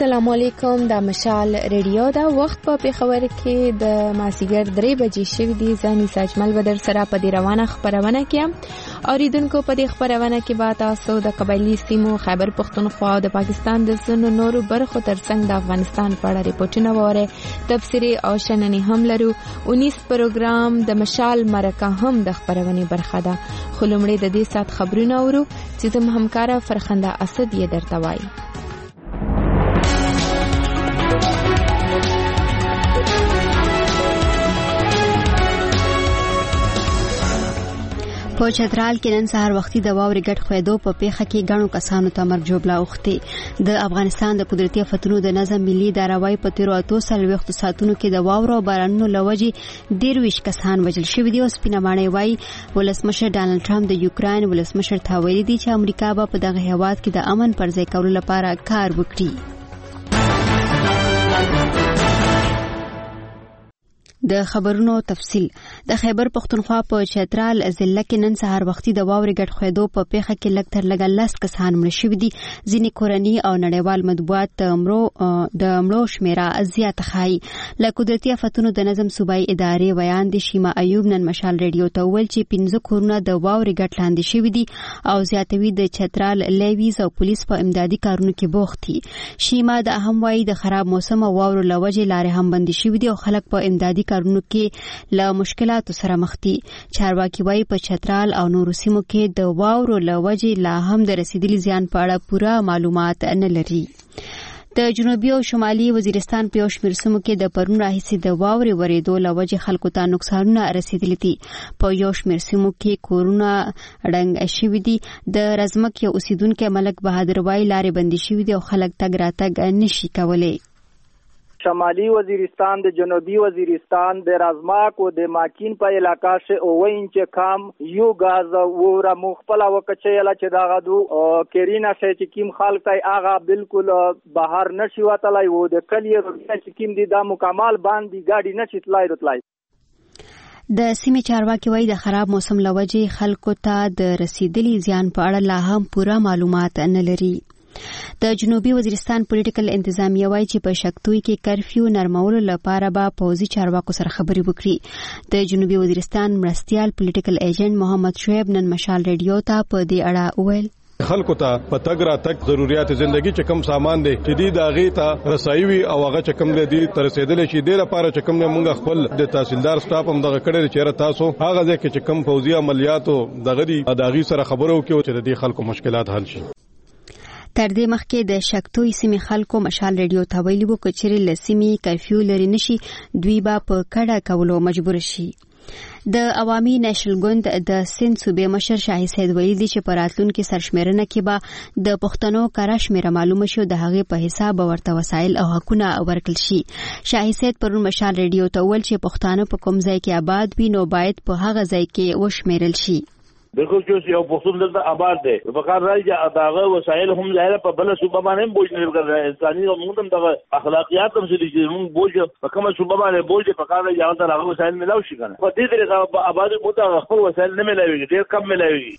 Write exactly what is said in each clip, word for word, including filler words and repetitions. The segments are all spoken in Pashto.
السلام علیکم. د مشال ریډیو دا وخت په پیښور کې د مازیګر درې بجې شوې دي. ځاني ساجمل بدر سره په دې روانه خبرونه کې اوریدونکو په دې خبرونه کې به تاسو د قبایلی سیمو خیبر پختونخوا او د پاکستان د ځینو نورو برخو ترڅنګ د افغانستان په اړه ریپورتونه وره تفسیری او شننې هم لرو. اونیس پروګرام د مشال مرکه هم د خبرونه برخه ده. خلومړي د دې سات خبرونه اورو چې زم همکارا فرخنده اسد یې درته وایي. په چترال کې نن سهار وختي د واورې ګډ خویدو په پیښه کې غنو کسانو ته مرګ جوړه اوختي. د افغانستان د قدرتي آفتونو د نظم ملي داراوي په تیرو اتو سلويختو ساتونو کې د واورو او بارانونو لوجې ډیر ویش کسان وژل شوي دي. او سپینمانه وای ولسمشر ډانلډ ټرمپ د یوکرين ولسمشر ته ویلي دي چې امریکا به په دغه هیواد کې د امن پر ځای کولو لپاره کار وکړي. د خبرونو تفصيل. د خیبر پختونخوا په چترال ضلع کې نن سهار وختي د واورې ګډ خویدو په پیښه کې لږ تر لږه لس کسان مړه شوي دي. ځینې کورني او نړیوال مطبوعات د مړو د مړو شمیره زیاته ښایي. له قدرتي آفتونو د نظم صوبایي ادارې بیان د شیما ایوب نن مشال ریډیو ته ویل چې پنځه کورونه د واورې ګډ لاندې شوي دي او زیاتوي د چترال لیویز او پولیس په امدادي کارونو کې بوخت دي. شیما د اهم وایي د خراب موسم او واورو لوجې لارې هم بندي شوي دي او خلک په امدادي کارونو کې له مشکلاتو سره مخ دي. چارواکي وایي په چترال او نورو سیمو کې د واورو لوجې لا هم د رسیدلي زیان په اړه پوره معلومات نه لري. د جنوبي او شمالي وزیرستان په یو شمېر سیمو کې د پرون راهیسې د واورې ورېدو لوجې خلکو ته نقصانونه رسیدلي دي. په یو شمېر سیمو کې کورونه ړنګ شوي دي. د رزمک یو اوسیدونکو ملک بهادر وایي لارې بندي شوي دي او خلک تګ راتګ نشي کولی. شمالی وزیرستان د جنوبی وزیرستان د رازماک او د ماکین په علاقہ سے او انچ کام یو غاز وره مخفلا وکچېلا چې دا غدو کرینا شې چې کیم خلک ته هغه بالکل بهر نشي وتلای وو د کلی چې کیم دي دا مکمل باندې گاډي نشي تلای راتلای. د سیمې چارواکي وایي د خراب موسم لوجې خلکو ته د رسیدلي زیان په اړه لا هم پوره معلومات نه لري. د جنوبي وزیرستان پولیټیکل انتظامیه وایي چې په شکتوي کې کرفیو نرمولو لپاره به پوځي چارواکو سره خبرې وکړي. د جنوبي وزیرستان مرستيال پولیټیکل ایجنټ محمد شعیب نن مشال ریډیو ته په دې اړه وویل خلکو ته په تګ را تک ضرورت ژوندۍ چې کم سامان دي چې دی داغه ته رسایوي او هغه چې کم دي تر رسیدل شي د لپاره چې کم موږ خپل د تحصیلدار سټاف هم دغه کړي چې تاسو هغه ځکه چې کم فوزي عملیاتو دغه دی داغي سره خبرو کې چې د خلکو مشکلات حل شي. تر دې مخکې د شکتوي سیمې خلکو مشال ریډیو ته ویلي وو چې چیرې له سیمې کرفیو لري نشي دوی به په کډه کولو مجبور شي. د عوامي نېشنل ګوند د سند صوبې مشر شاهي سید ویلي دي چې په راتلونکي سرشمیرنه کې به د پښتنو کره شمیره معلومه شي د هغې په حساب ورته وسایل او حقونه ورکړل شي. شاهي سید پرون مشال ریډیو ته ویل چې پښتانه په کوم ځای کې آباد وي نو باید په هغه ځای کې وشمیرل شي. بالکل چې یو پښتون دلته آباد دی په کار راځي داغه وسایل هم ظاهر په بل صوبه باندې بوج نه ورکړي. انساني او موږ هم دغه اخلاقیات هم چې موږ بوج په کومه صوبه باندې بوج په کار راځي دغه وسایل ملاوي شي کنه په دې طریقه آباد مو خپل وسایل نه ملاوي ډیر کم ملاوي.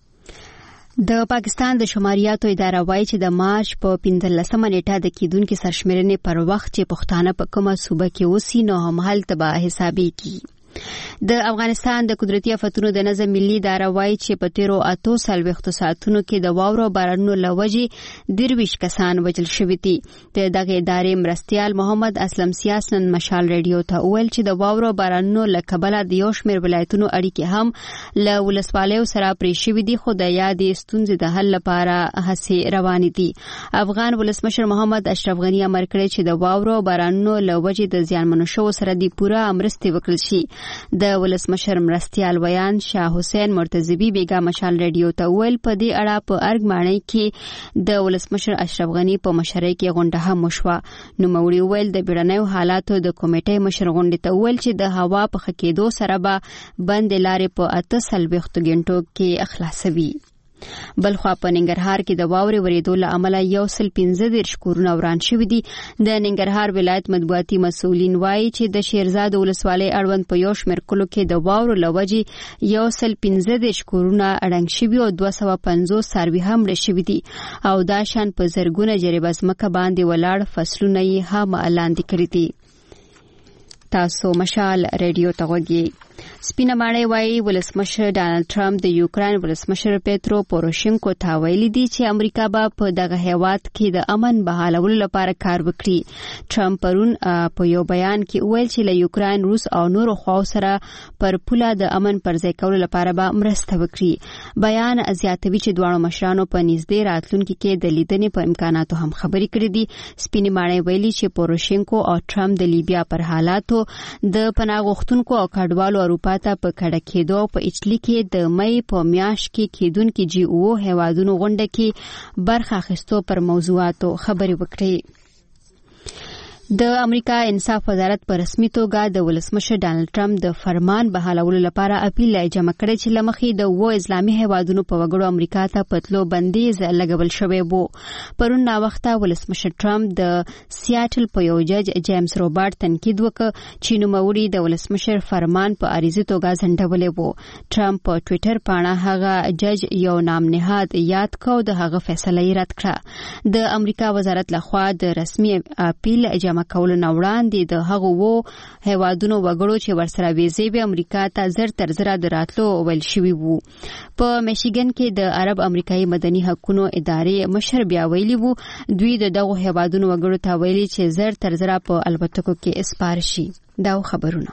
د پاکستان د شماریاتو اداره وایي چې د مارچ په پنځلسمه نیټه د کیدونکو سرشمیرنې پر وخت چې پښتانه په کومه صوبه کې اوسي نو هم هلته به حسابي کی. د افغانستان د قدرتي آفتونو د نظم ملي اداره وایي چې په تیرو اتو سلويختو ساعتونو کې د واورو بارانونو لوجې درویش کسان وژل شوي دي. د دغه ادارې مرستيال محمد اسلم سیاس نن مشال ریډیو ته ویل چې د واورو بارانونو له کبله د یو شمېر ولایتونو اړیکې هم له ولسوالیو سره پرې شوي دي خو د یادې ستونزې د حل لپاره هڅې روانې دي. افغان ولسمشر محمد اشرف غني امر کړی چې د واورو بارانونو لوجې د زیانمنو شوو سره د پوره مرستې وکړل شي. د ولسمشر مرستيال ویان شاه حسین مرتضوی بیگا مشال ریډیو ته ویل په دې اړه په ارګ ماڼۍ کې د ولسمشر اشرف غني په مشرۍ کې غونډه هم وشوه. نو موري ویل د بیړنیو حالاتو د کمیټې مشر غونډې ته ویل چې د هوا په خکېدو سره به بند لارې په اته سلويختو غنټو کې اخلاصوي. بل خو په ننګرهار کې د واورې ورېدو له امله یو سل پنځه دېرش کورونه وران شوي دي. د ننګرهار ولایت مطبوعاتي مسؤلین وایي چې د شیرزاد ولسوالۍ اړوند په یو شمېر کلو کې د واورو له وجې یو سل پنځه دېرش کورونه ړنګ شوي او دوه سوه پنځوس څاروي هم مړه شوي دي او دا شان په زرګونه جریبه ځمکه باندې ولاړ فصلونه یې هم لاندې کړي دي. تاسو مشال ریډیو ته غوږی. سپینه ماڼۍ وایي ولسمشر ډانلډ ټرمپ د یوکراین ولسمشر پیترو پوروشینکو ته ویلي دي چې امریکا به په دغه هیواد کې د امن بحالولو لپاره کار وکړي. ټرمپ پرون په یو بیان کې ویل چې له یوکراین، روس او نورو خواو سره پر پوله د امن پر ځای کولو لپاره به مرسته وکړي. بیان زیاتوي چې دواړو مشرانو په نږدې راتلونکي کې د لیدنې په امکاناتو هم خبرې کړې دي. سپینې ماڼۍ ویلي چې پوروشینکو او ټرمپ د لیبیا پر حالاتو، د پناه غوښتونکو او کډوالو اروپا ته په کډه کېدو په اټلی کې د مې په میاشت کې کېدونکي جی او هیوادونو غونډه کې برخه اخیستو پر موضوعاتو خبرې وکړې. د امریکا انصاف وزارت په رسمي توګه د ولسمشر ډانلډ ټرمپ د فرمان بحالولو لپاره اپیل جمع کړی چې لمخې د وو اسلامي هیوادونو په وګړو امریکا ته پتلو بندیز لګول شوی وو. پرون ناوخته ولسمشر ټرمپ د سیاټل په یو جج جیمز روبرټ تنقید وکړ چې نوموړي د ولسمشر فرمان په عارضي توګه ځنډولی وو. ټرمپ په ټویټر پاڼه هغه جج یو نام نهاد یاد کړ او د هغه فیصله یې رد کړه. د امریکا وزارت لخوا د رسمي اپیل جمع کولو نه وړاندې د هغو وو هیوادونو وګړو چې ورسره ویزې به امریکا ته زر تر زره د راتلو ویل شوي وو. په میشیګن کې د عرب امریکایي مدني حقوقو ادارې مشر بیا ویلي وو دوی د دغو هیوادونو وګړو ته ویلي چې زر تر زره په الوتکو کې اسپار شي. دا خبرونه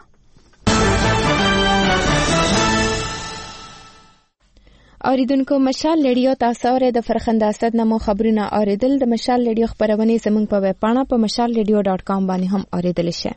اوریدونکو مشال ریډیو تاسو اورئ د فرخنده اسد نمو خبرونه اوریدل. د مشال ریډیو خبرونه زموږ په ویب پاڼه په مشال ریډیو ډاٹ کام باندې هم اوریدل شي.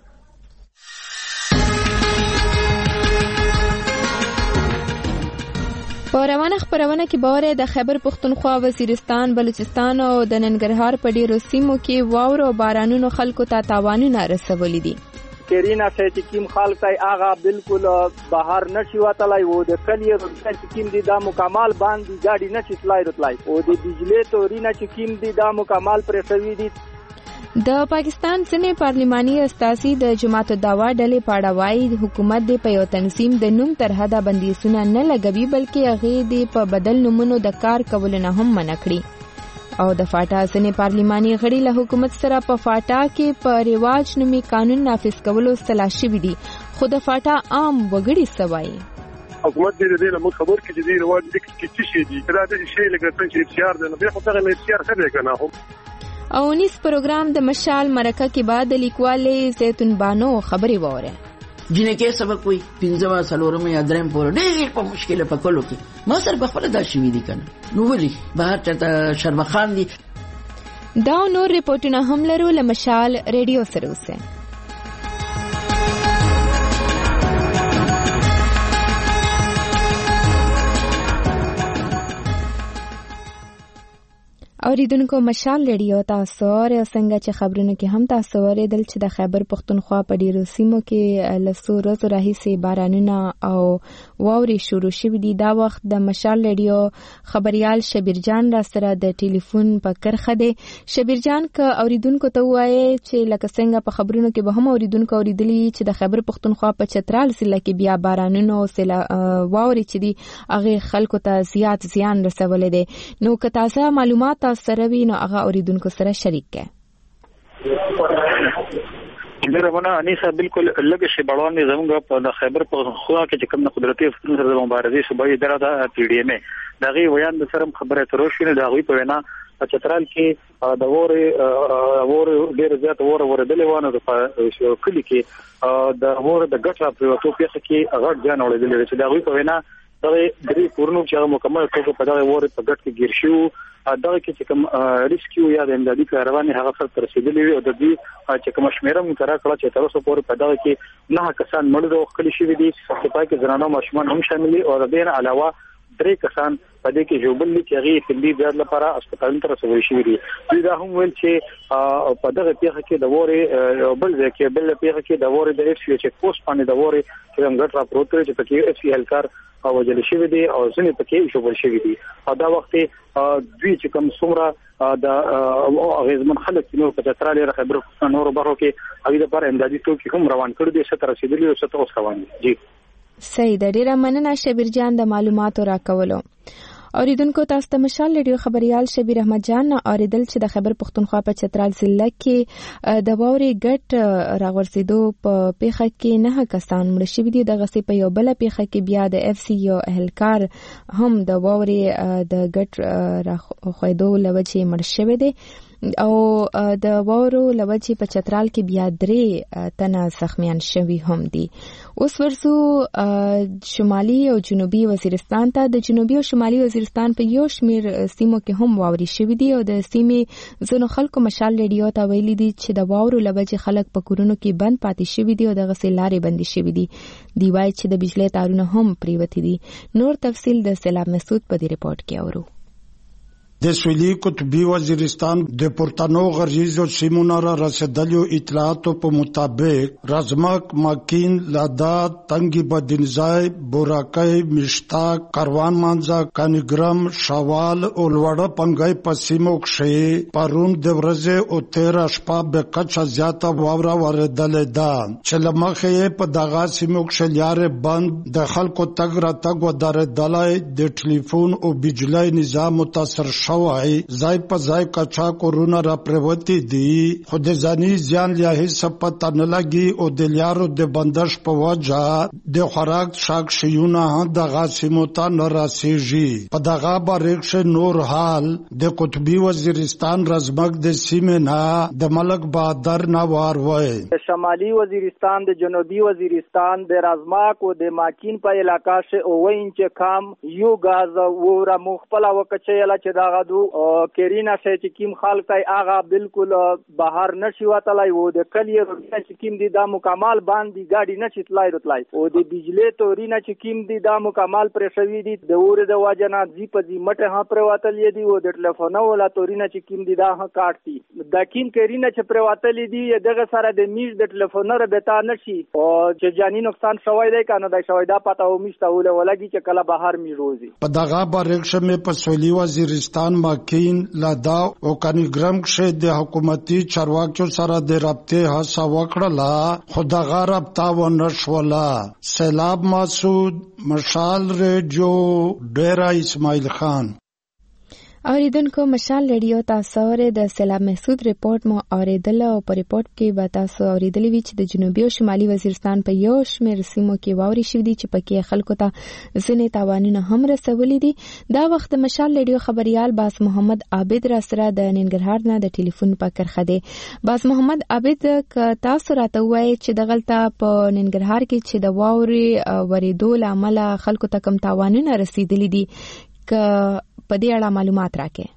په روانه خبرونه کې باور د خیبر پختونخوا، وزیرستان، بلوچستان او د ننګرهار په ډیرو سیمو کې واورو او بارانونو خلکو ته تاوانونه رسولي دي. کیرینا چې کیم خالق ای آغا بالکل بهر نشي وتلای وو د کلی چې کیم دي دا مکمل باندې گاډي نشي تلای راتلای او د بجلی تورینا چې کیم دي دا مکمل پرسوي دي. د پاکستان ځینې پارلماني استازي د جماعت الدعوا ډلې پاړه وایي حکومت د په یو تنظیم د نوم تر حده بندیزونه نه لګوي بلکې هغه د په بدل نومونو د کار کول نه هم منع کړي. او د فاټا ځینې پارلماني غړي له حکومت سره په فاټا کې په ریواج نومي قانون نافذ کولو سلا شوي دي خو د فاټا عام وګړي سوایي حکومت دې دې له خبر کې دې رواج دې کې څه شي دي دا د شی لګا څنګه اختیار دی نو به خو څنګه اختیار خبره کنه هم او نس پروګرام د مشال مرکه کې بعد لیکوالې زیتون بانو خبري وره جنکه سبق وي پنځمه سلورم یا دریم پور ډېر په مشکله پکولو کې ما سر بخبل دا شوی دي کنه نو ولي بهر چرته شرمخان دي. دا نور ریپورتونه هم لرو له مشال ریډیو سره اوسه. اوریدونکو مشال ریډیو تاسو او څنګه چې خبرونه کې هم تاسو ورېدل چې د خیبر پختونخوا په ډیرو سیمو کې لسو ورځو راهیسې بارانونه او واوري شروع شوي دي. دا وخت د مشال ریډیو خبريال شبیر جان را سره د ټلیفون په کرخه دی. شبیر جان که اوریدونکو ته وایي چې لکه څنګه په خبرونو کې به هم اوریدونکو اوریدلی چې د خیبر پختونخوا په چترال ضلع کې بیا بارانونه او واوري چې دي هغه خلکو ته زیات زیان رسولي دي. نو که تازه معلومات سره وی نو هغه اوریدونکو سره شریک کړي. درونه انیسا بالکل لږ شي بړوان زموږ په خیبر پختونخوا کې چې کوم قدرتي فتن سره مبارزه صوبایي درته پی ډی ام دا غي ویان د سره خبره تر شوې دا غوي په وینا په چترال کې د وره وره ډېر زیات وره ورېدلې وانه د کلی کې د وره د ګټه پروتو پیخه کې غټ ځان اورېدلې چې دا غوي په وینا دا درې پورنو چې مکمل توګه په دغه وره په ګټ کې گیر شو دا کې چې کوم ریسکیو یا د امدادي کاروان هغه سره ترسیدلی او د دې چې کوم شمیره مترا کړه چې تر اوسه پورې په دغه کې نه کسان مړ او خلی شوی دي چې پای کې زنانه ماشومان هم شامل دي او د دې علاوه درې کسان په دې کې جوړبل کې هغه طبي بیاد لپاره هسپتال ته رسول شي دي دا هم ول چې په دغه پیښه کې د وره بل ځکه بل پیښه کې د وره د اف سی چک پوسټ باندې د وره چې موږ راپورټ کړی چې پکې اف سی هلکار او وجل شوی دی او ځنې پکې شوبل شوی دی او دا وخت دوی چې کوم څومره د غیزمن خلک نور په ترالي خبرو نور برو کې اوی د پر امدادي ټوکی هم روان کړی دي ستر رسیدلی او ستر اوس روان دي جی صحیح د ډیره مننه شبیر جان د معلوماتو راکولو اوریدونکو تاسو ته مشال ریډیو خبريال شبیر احمد جان اوریدل چې د خبر پښتونخوا په چترال ضلع کې د واوري ګټ راغورسیدو په پیښه کې نه کسان مړ شوي دي د غصې په یو بل پیښه کې بیا د اف سی یو اهلکار هم د واوري د ګټ راخویدو لوجه مړ شوی دي او د واورو لوجه په چترال کې بیا درې تنه زخمیان شوي هم دي اوس ورسو شمالي او جنوبي وزیرستان ته د جنوبي او شمالي وزیرستان په یو شمیر سیمو کې هم واوري شوي دي او د سیمې ځینو خلکو مشال ریډیو ته ویلي دي چې د واورو لوجه خلک په کورونو کې بند پاتې شوي دي او د غسې لارې بندي شوي دي دی وایي چې د بجلی تارونه هم پریوتي دي نور تفصیل د سیلاب مسعود په دې ریپورت کې اورو د سویلي قطبي وزیرستان د پورتانو غرجیزو سیمونو را رسیدلو اطلاعاتو په مطابق رزمک، ماکین، لادا، تنگی بدنزای، بوراکای، مشتاق، کاروان مانزا، کانیګرام، شوال او لوړه پنګای په سیمو کې پرون د ورځې او تیر شپه به کچا زیاته واوره وردلې ده چې لمخې په دغه سیمو کې لارې بند د خلکو تګ را تګ ودرېدلای د ټلیفون او بجلی نظام متاثر شوی ځای په ځای کچا کورونه را پریوتی دي خو د ځاني زیان یا هیڅ پته نه لګي او د لیارو د بندش په وجه د خوراک شاک شیونه د غاسمو ته نه راسیږي په دغه باریکش نور حال د قطبي وزیرستان رزمک د سیمې نه د ملک بهادر نوار وای شمالي وزیرستان د جنوبي وزیرستان د رزمک او د ماکین په علاقہ شه او وینچ کام یو غاز وره مخفله وکچېلا چې دا دو کرینا شې چې کیم خلک ته هغه بالکل بهر نشي وتلای وو د کلی روډ چې کیم دي دا مکمل باندې گاډي نشي تلای راتلای او د بجلی تورینا چې کیم دي دا مکمل پر شوی دي د اور د واجنا زی په زی مټه ها پر وتلې دي او د ټلیفون ولا تورینا چې کیم دي دا ها کاټي د کیم کرینا چې پر وتلې دي دغه سره د میز د ټلیفون را بتا نشي او چې جانی نقصان شوی دی کنه دا شوی دا پته و میشته ولګي چې کله بهر می روزي په دغه باریکش مې په سویلي وزیرستان ماکین، لادا او کانیګرام کې د حکومتي چارواکو سره د رابطې هڅه وکړه خو دغه رابطه ونه شوله سیلاب مسعود مشال ریډیو ډیرا اسماعیل خان اوریدونکو مشال ریډیو تاسو اورئ د سیلاب محسود ریپورت مو اوریدل او په ریپورت کې به تاسو اوریدلی وی چې د جنوبي او شمالي وزیرستان په یو شمېر سیمو کې واوري شوي دي چې پکې خلکو ته ځینې تاوانونه هم رسولي دي دا وخت د مشال ریډیو خبريال باز محمد عابد را سره د ننګرهار نه د ټلیفون په کرخه دی باز محمد عابد ک تاسو راته وایي چې د غلطه په ننګرهار کې چې د واوري ورېدو لامل خلکو ته کم تاوانونه رسیدلي دي ک په دې اړه معلومات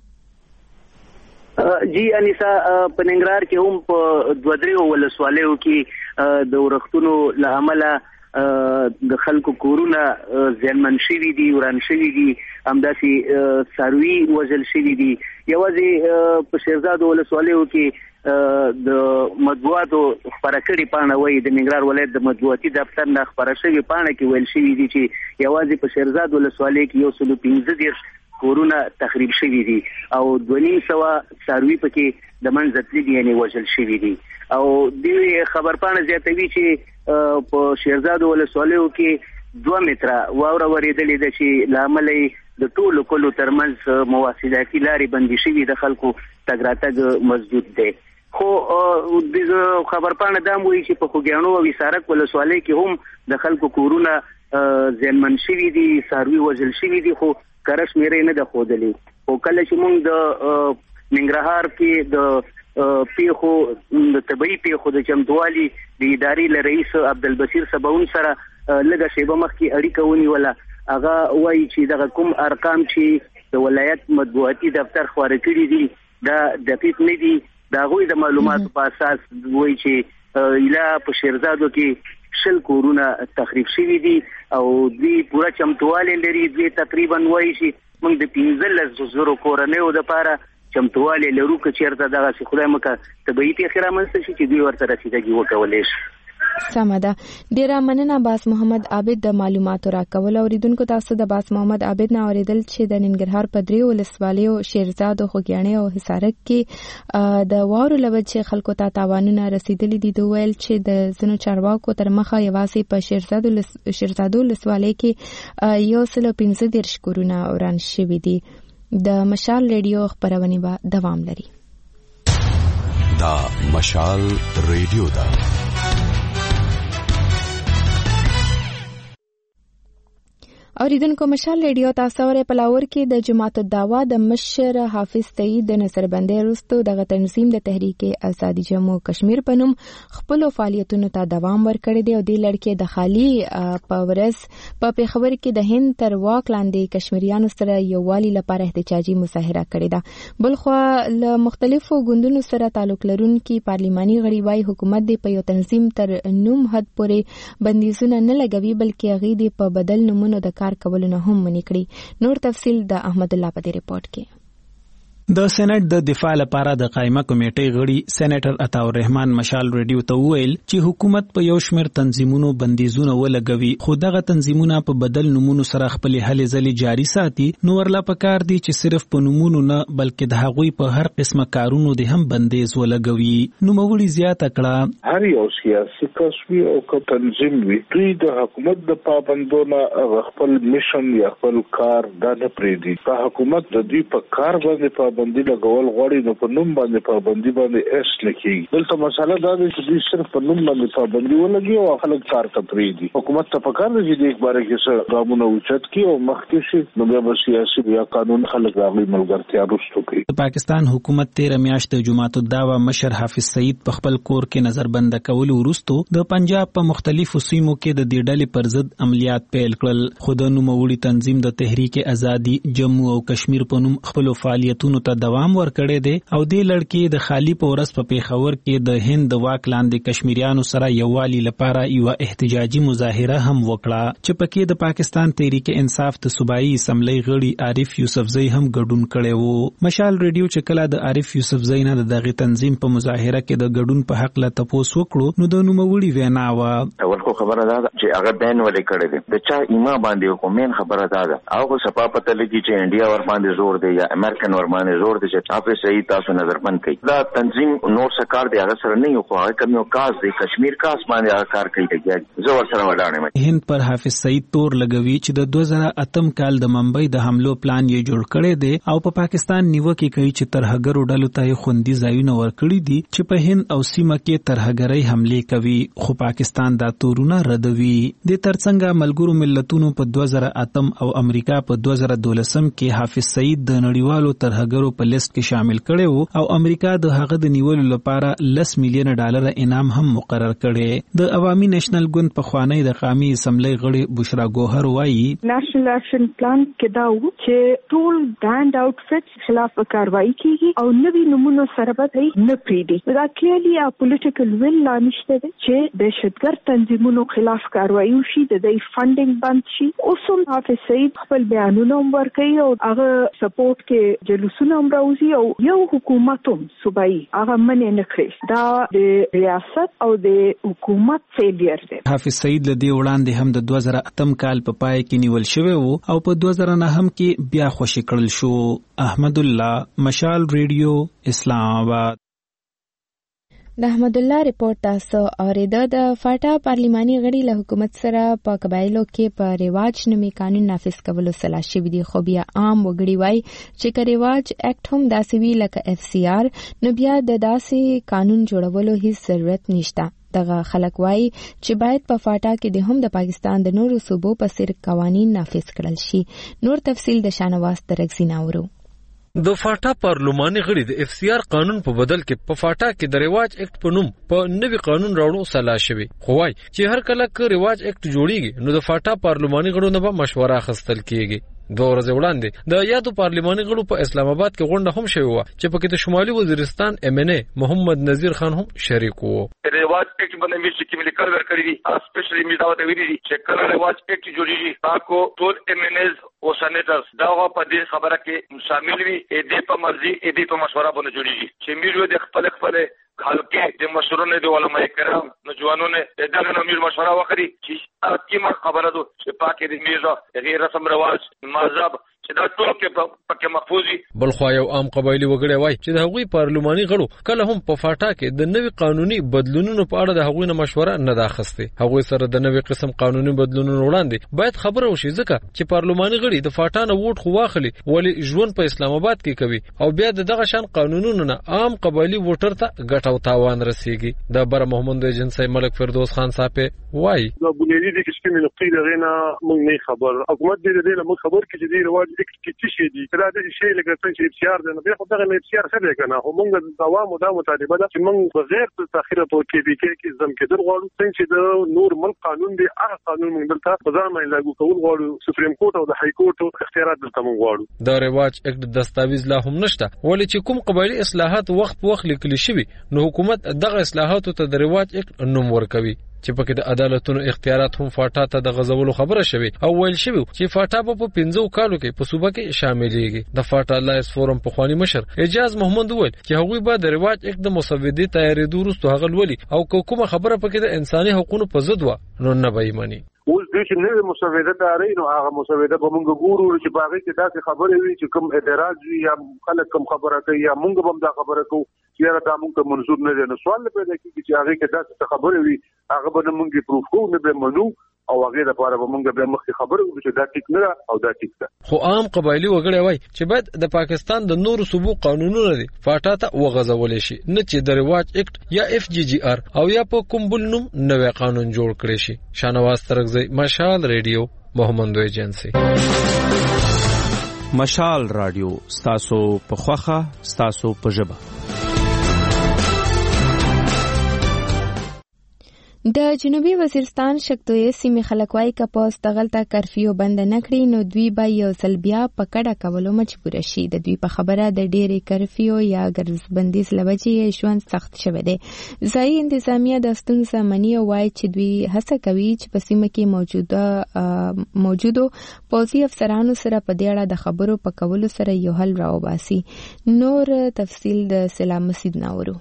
راکې جی انیسا په ننګرهار کې هم په دوه درې ولسوالیو کې د ورختونو له امله د خلکو کورونه زیانمن شوي دي وران شوي دي همداسې څاروي وژل شوي دي یوازې په شیرزاد ولسوالیو کې د مطبوعاتو خپاره کړې پاڼه وایي د ننګرهار ولایت د مطبوعاتي دفتر نه خپاره شوې پاڼه کې ویل شوي دي چې یوازې په شیرزاد ولسوالۍ کې یو سلو پنځه دېرش کورونه تخریب شوي دي او دوه نیم سوه څاروي پکې د منځه تللي دي یعنې وژل شوي دي او دې خبرپاڼه زیاتوي چې په شیرزاد ولسوالیو کې دوه متره واوره ورېدلې ده چې له امله د ټولو کلو ترمنځ مواصلاتي لارې بندي شوي د خلکو تګ راتګ مسدود دی خو د خبرپاڼه دا هم وایي چې په خوږیاڼو او حصارک ولسوالۍ کې هم د خلکو کورونه زیانمن شوي دي څاروي وژل شوي دي خو کره شمېرې نه ده ښودلې خو کله چې موږ د ننګرهار کې د پیښو د طبعي پیښو د چمتووالي د ادارې له رئیس عبدالبصیر سباون سره لږه شیبه مخکې اړیکه ونیوله هغه وایي چې دغه کوم ارقام چې د ولایت مطبوعاتي دفتر خپاره کړي دي دا دقیق نه دي د هغوی د معلوماتو په اساس وایي چې ایله په شیرزادو کې شل کورونه تخریب شوي دي او دوی پوره چمتوالی لري. دوی تقریبا وایي چې موږ د پنځلس زرو کورنیو دپاره چمتوالی لرو که چېرته دغسې خدای مکړه طبیعي پېښې رامنځته شي چې دوی ورته رسیدګي وکولی شي. سمه ده. ډیره مننه باس محمد عابد د معلوماتو راکول. اوریدونکو تاسو د باس محمد عابد نه اوریدل چې د ننګرهار په درې ولسوالیو شیرزاد او خوږیاڼي او حصارک کې د واورو له وجې خلکو ته تاوانونه رسیدلي دي. دوی ویل چې د ځینو چارواکو تر مخه یوازې په شیرزاد شیرزادو ولسوالۍ کې یو سل پنځه دېرش کورونه وران شوي دي. د مشال ریډیو خپرونې به دوام لري. دا مشال ریډیو ده. اوریدونکو مشال ریډیو تاسو ورې پلاور کې د جماعت الدعوا د مشر حافظ سعید د نظربندۍ وروسته دغه تنظیم د تحریک آزادي جمهور کشمیر په نوم خپل فعالیتونو ته دوام ورکړی دی او د لړکې د خالی په ورځ په پیښور کې د هند تر واک لاندې کشمیریانو سره یووالي لپاره احتجاجي مظاهره کړې ده. بلخو له مختلفو ګوندونو سره تعلق لرونکي پارلماني غړي وايي حکومت د په یو تنظیم تر نوم حد پورې بندیزونه نه لګوي بلکې هغه د په بدل نومونو د کار کولونه هم منې کړي. نور تفصیل د احمد الله په دې ریپورت کې. د سېنات د دفاع لپاره د قائمه کمیټې غړي سېنیټر عطا الرحمن مشال ریډیو ته وویل چې حکومت په یو شمېر تنظیمونو بندیزونه ولګوي خو دغه تنظیمونه په بدل نومونو سره خپل هلې ځلې جاري ساتي. نو ورلا پکار دي چې صرف په نومونو نه بلکې د هغوی په هر قسمه کارونو د هم بندیز ولګوي. نو موري زیاته کړه هر یو سیاسي کسوي او که تنظیم وي دوی د حکومت د پابندونو خپل میشن یا خپل کار دا نه پریږدي. په حکومت د دوی په کار باندې پابندي لګول غواړي نو په نوم باندې پابندي باندې اس لیکي. دلته مسله دا ده چې دوی صرف په نوم باندې پابندي ولګي او خلک کار ته پریږدي. حکومت ته پکار دی چې د باره کې څه قانون اوچت کړي او مخکې شي نو بیا به سیاسي یا قانون خلک راغلي ملګرتیا رسټو کوي. پاکستان حکومت تیر میاشت د جماعت الدعوا مشر حافظ سعید په خپل کور کې نظربند کول وروسته د پنجاب په مختلفو سیمو کې د دې ډلې پر ضد عملیات پیل کړل. خو د نوموړي تنظیم د تحریک آزادي جمهور او کشمیر په نوم خپل فعالیتونو ته دوام ورکړی دی او دې لړکې د خالی په ورځ په پیښور کې د هند د واک لاندې کشمیریانو سره یووالي لپاره یو احتجاجي مظاهره هم وکړه چې پکې د پاکستان تحریک انصاف د صوبایي اسمبلی غړي عارف یوسفزئی هم ګډون کړی وو. مشال ریډیو چې کله د عارف یوسفزئی نه دغه تنظیم په مظاهره کې د ګډون په حق لا تپوس وکړو نو د نوموړي وینا وا اول خو خبره ده چې هغه بین ولې کړی دی د چا ایما باندې حکومت خبره ده هغه صفه پته لګي چې انډیا ور باندې زور دی یا امریکن ور باندې زور دی چې حافظ سعید تاسو نظر بند کړئ. دا تنظیم نور سکار دی هغه سره نه یو خو هغه کوم یو کاس دی کشمیر کاس باندې هغه کار کوي دی زور سره ولاړم. هند پر حافظ سعید تور لګوي چې د دوه زره اتم کال د ممبئی د حملو پلان یې جوړ کړی دی او په پا پاکستان نیوکه کوي چې ترهګرو ډلو ته خوندي ځایونه ورکړي دي چې په هند او سیمه کې ترهګرۍ حمله کوي خو پاکستان دا تورونه ردوي. د ترڅنګ ملګرو ملتونو په دوه زره اتم او امریکا په دوه زره دولسم کې حافظ سعید د نړیوالو ترهګرو په لیست کې شامل کړي او امریکا د هغه د نیولو لپاره لس میلیون ډالر انعام هم مقرر کړي. د عوامي نېشنل ګوند په خوانی د قومي اسمبلی غړي بشرا ګوهر وایي نېشنل اکشن پلان کې دا و چې ټول بانډ آوټفټس خلاف کاروایی کیږي او نوي نمونه سره به نه پریدي. دا کلیلی ا پولیټیکل ویل لا نشته چې دهشتګرد تنظیمونو خلاف کاروایی وشي د دې فندینګ بند شي. اوسم حافظ سعید خپل بیانونه ورکړي او هغه سپورټ کې جلوسونه هم راوځي او یو حکومتوم صوبایي هغه منې نه کړی. دا د ریاست او د حکومت فیلیر دی. حافظ سعید له دې وړاندې هم د دوه زره اتم کال په پای کې نیول شوی وو او په دوه زره نهم کې بیا خوشی کړل شو. احمد الله مشال ریډیو اسلام آباد. د احمد الله ریپورت تاسو اوریده. د فاټا پارلماني غړي له حکومت سره په قبایلو کې په ریواج نومي قانون نافذ کولو سلا شوي دي خو بیا عام وګړي وایي چې که ریواج اکټ هم داسې وي لکه اف سی آر نو بیا د داسې قانون جوړولو هیڅ ضرورت نشته. دغه خلک وایي چې باید په فاټا کې د هم د پاکستان د نورو صوبو په څیر قوانین نافذ کړل شي. نور تفصیل د شانواز ترکزی ناورو. د فاټا پارلماني غړي د اف سی آر قانون په بدل کې په فاټا کې د ریواج اکټ په نوم په نوي قانون راوړو سلا شوی خو وایي چې هر کله که ریواج اکټ جوړیږي نو د فاټا پارلماني غړو نه به مشوره اخیستل کیږي. دوه ورځې وړاندې د یادو پارلماني غړو په اسلام آباد کې غونډه هم شوې وه چې پکې د شمالي وزیرستان ایم ان ای محمد نذیر خان هم شریک وو. رواج ایکټ باندې مې چې ملي کار ورکړی دي اسپیشلی مې دا وته ویلي دي چې کله رواج ایکټ جوړیږي تاکو ټول ایم ان ایز او سېنیټرز دا په دې خبره کې شامل وي اې دې په مرزي اې دې په مشوره باندې جوړیږي چې مې د خپل خپل خلکو د مشورونو د علماء کرام نوجوانونو د دغه نومیر مشوره وکړي چې کیمه خبره ده چې پاکه د میزه غیر رسم رواج مذهب چې دا ټول کې پکې محفوظي. بل خو یو عام قبایلی وګړي وای چې د هغوی پارلماني غړو کله هم په فاټا کې د نوي قانوني بدلونونو په اړه د هغوی نه مشوره نه داخسته. هغوی سره د نوي قسم قانوني بدلونونو وړاندې باید خبره وشي ځکه چې پارلماني غړي د فاټا نه ووټ خو واخلي ولی ژوند په اسلام آباد کې کوي او بیا دغه شان قانونونو نه عام قبایلی ووټر ته ګټه او تاوان رسیږي. د بر محمد ایجنسی ملک فردوس خان صاحب وای د بنیادی د کسکې نقطې دغه نه موږ نه خبر حکومت دې دې له خبر کې چې دې رواج کې څه شي دي دا د شی لکه څنګه چې اختیار دی نو بیا خو دغه اختیار څه دی کنه هم موږ د عوامو د مطالبه ده چې موږ بغیر تاخير په کې بي کې کې زم کې در غواړو څنګه چې د نور ملک قانون دی هغه قانون موږ دلته په ځان باندې لاګو کول غواړو سپریم کورټ او د های کورټ اختیارات دلته موږ غواړو. دا رواج اکټ دستاویز لا هم نشته ولې چې کوم قبایلی اصلاحات وخت په وخت لیکل شوی نو حکومت دغه اصلاحاتو ته د رواج اکټ نوم ورکوي چې پکې د عدالتونو اختیارات هم فاټا ته د غزولو خبره شوی او ویل شوی چې فاټا په پنځو کالو کې په صوبه کې شاملېږي. د فاټا لایس فورم په خواني مشر اجاز محمد وویل چې هغوی به د رواج اکټ د مسودې تیارېدو وروسته هغه ولي او کومه خبره پکې د انساني حقوقو په ضد و نو نه به یې مني. اوس د چې نوې مسوده تیارې نو هغه مسوده به موږ ګورو چې باغې کې داسې خبرې وي چې کوم اعتراض وي یا خلک کوم خبره کوي یا موږ هم دا خبره کوو چې دا موږ ته منظور نه دي. نو سوال پیدا کیږي چې هغه کې داسې خبرې وي هغه به موږ پروف کوو نه به منو او هغه لپاره به موږ به مخکې خبرې وکړو چې دا ټیک نه او دا ټیک ده. خو عام قبایلی وګړي وای چې باید د پاکستان د نورو صوبو قانونونه دي فاټا ته وغځول شي نه چې د رواج اکټ یا اف جی جی آر او یا په کوم بل نوم نوې قانون جوړ کړي شي. شانواز ترغزی مشال ریډیو محمد ایجنسی. مشال رادیو ستاسو په خوخه ستاسو په ژبه. د جنوبي وزیرستان شکتوی سیمې خلک وایي که په استغلته کرفیو بند نه کړي نو دوی به یو ځل بیا په کډه کولو مجبوره شي. د دوی په خبره د ډېرې کرفیو یا ګرځبندیز له وجې ژوند سخت شوی دی. ځایي انتظامیه د ستونزه مني او وایي چې دوی هڅه کوي چې په سیمه کې موجوده موجودو پوځي افسرانو سره په دې اړه د خبرو په کولو سره یو حل راوباسي. نور تفصیل د سلام مسجد ناورو.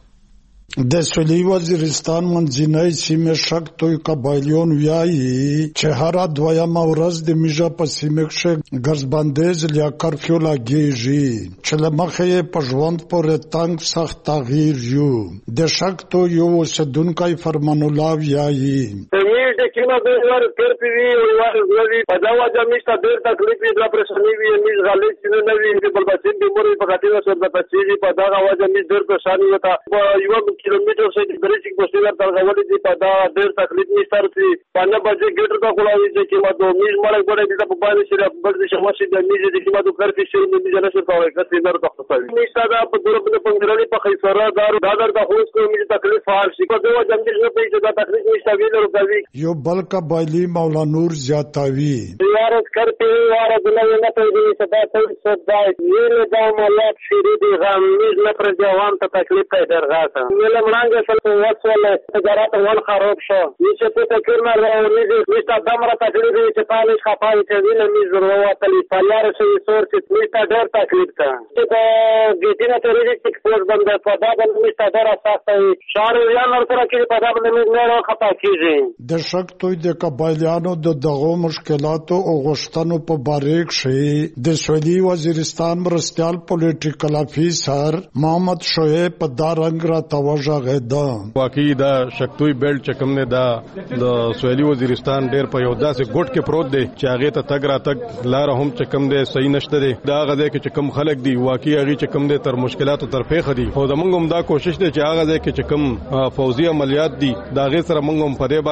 د سویلي وزیرستان منځنۍ سیمې شکتوی قبایلیون وایي چې هره دویمه ورځ د میژه په سیمه کې ګرځبندیز یا کرفیو لګیږي چې له مخې یې په ژوند پورې تنګ سخت تغییر یو. د شکتوی یو اوسېدونکی فرمان الله وایي میز د کیما د ور کرفیو وی ور په دا وجه میز ته ډېر تکلیف د پرېشاني وی میز غالي چې نه وی د بلبچین د مورې په خاطر سره د پچېږي په دا وجه میز ډېر پرېشاني وتا یو کیلومتر سے بریچ کو سیور ترغولی دی پدا ډېر تکلیف نشته چې پنځه بجې ګټر دا کولاوي چې ما دوه میز مړ غوړې د په باندې سره بل څه شمشي د میز د کیما د کرفي شي د میز نه څه کوي کسي نر د خپل نشته دا په دور په پنځرلي په خیسره دار دا در د خوښ کو میز تکلیف فار شي په دوه جنګ نه پېښه دا تکلیف نشته ویل ورکوي. یو بل قبایلی مولا نور زیاتوي یار کرفي یار د نه نه پېږي چې دا څه څه دا یې دا ملت شری دی غم میز نه پر ځوان ته تکلیف کوي درغاته ویل مړانګه وصله تجارت ول خراب شو چې په فکر نه راوړي چې دمره تکلیف چې پالش خپای چې ویني میز ورواتلی پلار شي سور چې میستا ډېر تکلیف تا چې ګټینه ترې چې فوز بند په دا باندې میستا ډېر اساسي شهر یا نور سره کې په دا باندې نه خپا کیږي. د شکتوی د قبایلیانو د دغو مشکلاتو او غوښتنو په باره کې د سویلي وزیرستان مرستیال پولیټیکل افیسر محمد شعیب په دا رنګ را توجه ده. واقعي دا شکتوی بیلټ چې کوم نه دا د سویلي وزیرستان ډېر په یو داسې ګوټ کې پروت دی چې هغه ته تګ را تګ لار هم چې کوم دی صحیح نشته دی. دا هغه ځای کې چې کوم خلک دی واقعي هغه چې کوم دی تر مشکلاتو تر پیښه دي او زمونږ هم دا کوشش دی چې هغه ځای کې چې کوم فوزي عملیات دي دا هغه سره موږ هم په دې باندې خبره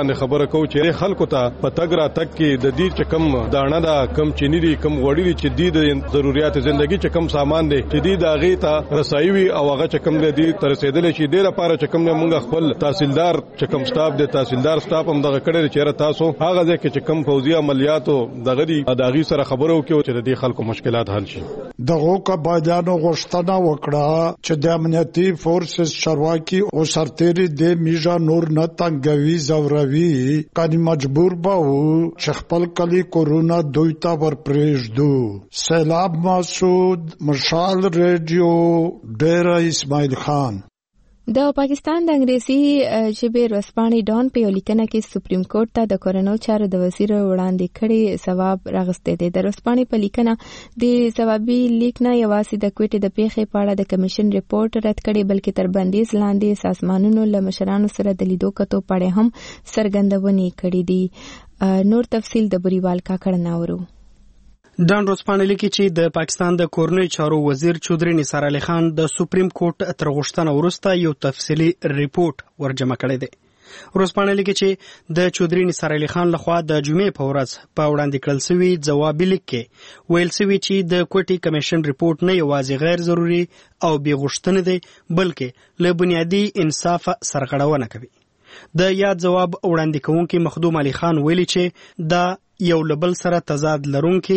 خبره کوو چې خلکو ته پتګ را تک کې د دې چې کم دانه دا کم چینی دي کم وړي چې د ضرورت ژوندۍ چې کم سامان دي چې د هغه ته رسایي وي او هغه چې کم دي تر رسیدل شي د لپاره چې کم موږ خپل تحصیلدار چې کم سټاف دی تحصیلدار سټاف هم دغه کړي چې تاسو هغه ځکه چې کم فوزي عملیاتو دغه دی داغي سره خبرو کې چې د خلکو مشکلات حل شي دغه قبایلانو غوښتنه وکړه چې د امنیتي فورسز چارواکي او سرتيري د میجا نور نه تنګوي زوروي کله مجبور به چې خپل کلی کورونا دوی ته ورپرېږدو. سیلاب مسعود، مشال ریډیو، ډیر اسماعیل خان. د پاکستان د انګریزي ژبې ورځپاڼې ډان په یو لیکنه کې سپریم کورټ ته د کورونو چارو د وزیر وړاندې کړي ثواب راغسته دي. د ورځپاڼې په لیکنه د ثوابي لیک نه یوازې د کوټې د پیښې په اړه د کمیشن ریپورت رد کړي بلکې تر بندیز لاندې سازمانونو له مشرانو سره د لیدو کتو پړې هم څرګندونې کړي دي. نور تفصیل د بریوال کاکړ ناورو. ډان ورځپاڼه لیکي چې د پاکستان د کورنۍ چارو وزیر چودري نثار علي خان د سپریم کورټ تر غوښتنه وروسته یو تفصیلي ریپورت ورجمع کړی دی. ورځپاڼه لیکي چې د چودري نثار علي خان لخوا د جمعې په ورځ په وړاندې کړل شوی ځوابي لیک کې ویل شوی چې د کوټي کمیشن ریپورت نه یوازې غیر ضروري او بې غوښتنې دی بلکې له بنیادي انصاف سرغړونه کوي. د یاد جواب وړاندې کوونکي مخدوم علي خان ویلي چې دا یو لبل سره تضاد لرونکي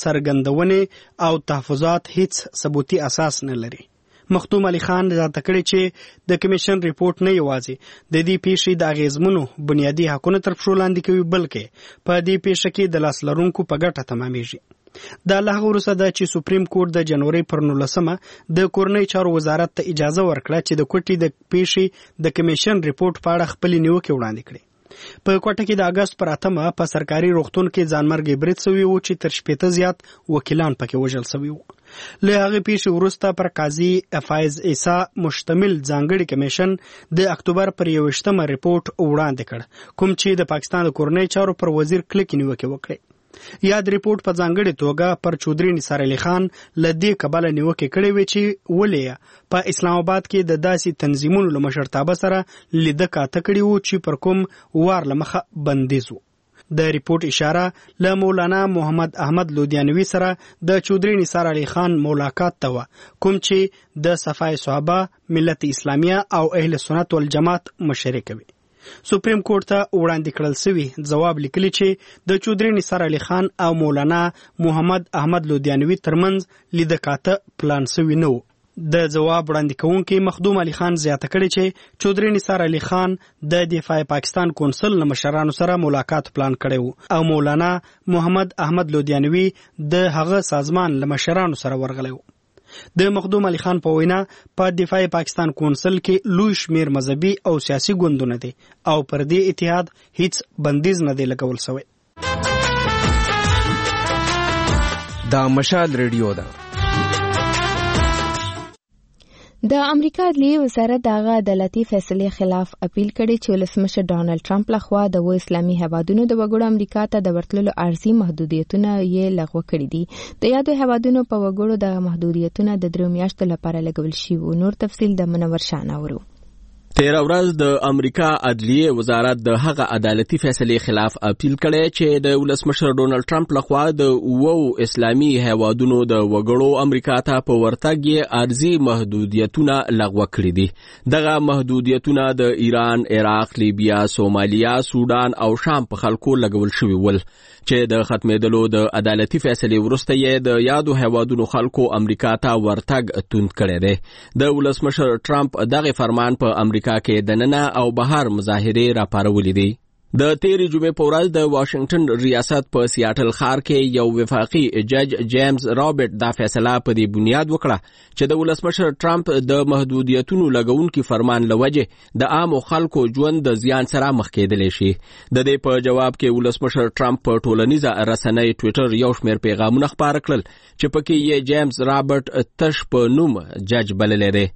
څرګندونې او تحفظات هیڅ ثبوتي اساس نه لري. مخدوم علي خان راته کړی چې د کمیشن ریپورت نه یوازې د دې پیښې د اغیزمنو بنیادي حقوقو تر پښو لاندې کوي بلکې په دې پیښه کې د لاس لرونکو په ګټه تمامېږي. دا له هغه وروسته ده چې سپریم کورټ د جنوري پر نولسمه د کورنۍ چارو وزارت ته اجازه ورکړه چې د کوټې د پیښې د کمیشن ریپورت په اړه خپل نیوکې وړاندې کړي. په کوټه کې د اگست پر اتمه په سرکاري روغتون کې ځانمرګي برید شوی و چې تر شپېته زیات وکیلان پکې وژل شوي وو. له هغه پیښې وروسته پر قاضي فایز عیسی مشتمل ځانګړي کمیشن د اکتوبر پر یوویشتمه ریپورت وړاندې کړ کوم چې د پاکستان د کورنۍ چارو پر وزیر کلک نیوکه وکړي. یاد ریپورت په ځانګړي توګه پر چودري نثار علي خان لدې کبل نیوکه کړې و چې ولې په اسلام آباد کې د داسې تنظیمونو له مشرتابه سره لیده کاته کړي وو چې پر کوم وار لمخه بندیز وو. د ریپورت اشاره له مولانا محمد احمد لودیانوي سره د چودري نثار علي خان ملاقات ته و کوم چې د صفای صحابه ملت اسلامیه او اهل سنت والجماعت مشرک وي. سپریم کورټ ته وړاندې کړل شوی ځواب لیکلی چې د چودري نثار علي خان او مولانا محمد احمد لودیانوي ترمنځ لیده کاته پلان شوی نه و. د ځواب وړاندې کوونکي مخدوم علي خان زیاته کړې چې چودري نثار علي خان د دفاع پاکستان کونسل له مشرانو سره ملاقات پلان کړی و او مولانا محمد احمد لودیانوي د هغه سازمان له مشرانو سره ورغلی و. د مخدوم علي خان په وینا په دفاع پاکستان کونسل کې لوی شمیر مذهبي او سیاسي ګوندونه دي او پر دې اتحاد هیڅ بندیز نه دی لګول شوی. دا مشال ریډیو ده. د امریکا عدلیې وزارت دغه عدالتي فیصلې خلاف اپیل کړی چې ولسمشر ډانلډ ټرمپ لخوا د و اسلامي هیوادونو د وګړو امریکا ته د ورتللو عرضي محدودیتونه یې لغوه کړي دي. د یادو هیوادونو په وګړو د محدودیتونه د درې میاشتو لپاره لګول شوي. نور تفصیل د منور شاناورو. تیر ورځ د امریکا عدلیه وزارت د هغه عدالتي فیصلې خلاف اپیل کړی چې د ولسمشر ډونلډ ټرمپ لخوا د وو اسلامي هیوادونو د وګړو امریکا ته په ورتګ یې عرضي محدودیتونه لغوه کړي دي. دغه محدودیتونه د ایران، عراق، لیبیا، سومالیا، سودان او شام په خلکو لګول شوي ول چې د ختمېدلو د عدالتي فیصلې وروسته یې د یادو هیوادونو خلکو امریکا ته ورتګ توند کړی دی. د ولسمشر ټرمپ دغه فرمان په امریکا کې د ننه او بهر مظاهرې راپارولې دي. د تیرې جمعې په ورځ د واشنگټن ریاست په سیاټل ښار کې یو وفاقي جج جیمز رابرټ دا فیصله په دې بنیاد وکړه چې د ولسمشر ټرمپ د محدودیتونو لګونکي فرمان له وجې د عامو خلکو ژوند د زیان سره مخ کېدلی شي. د دې په جواب کې ولسمشر ټرمپ په ټولنیزه رسنۍ ټویټر یو شمېر پیغامونه خپاره کړل چې پکې یې جیمز رابرټ تش په نوم جج بللی دی.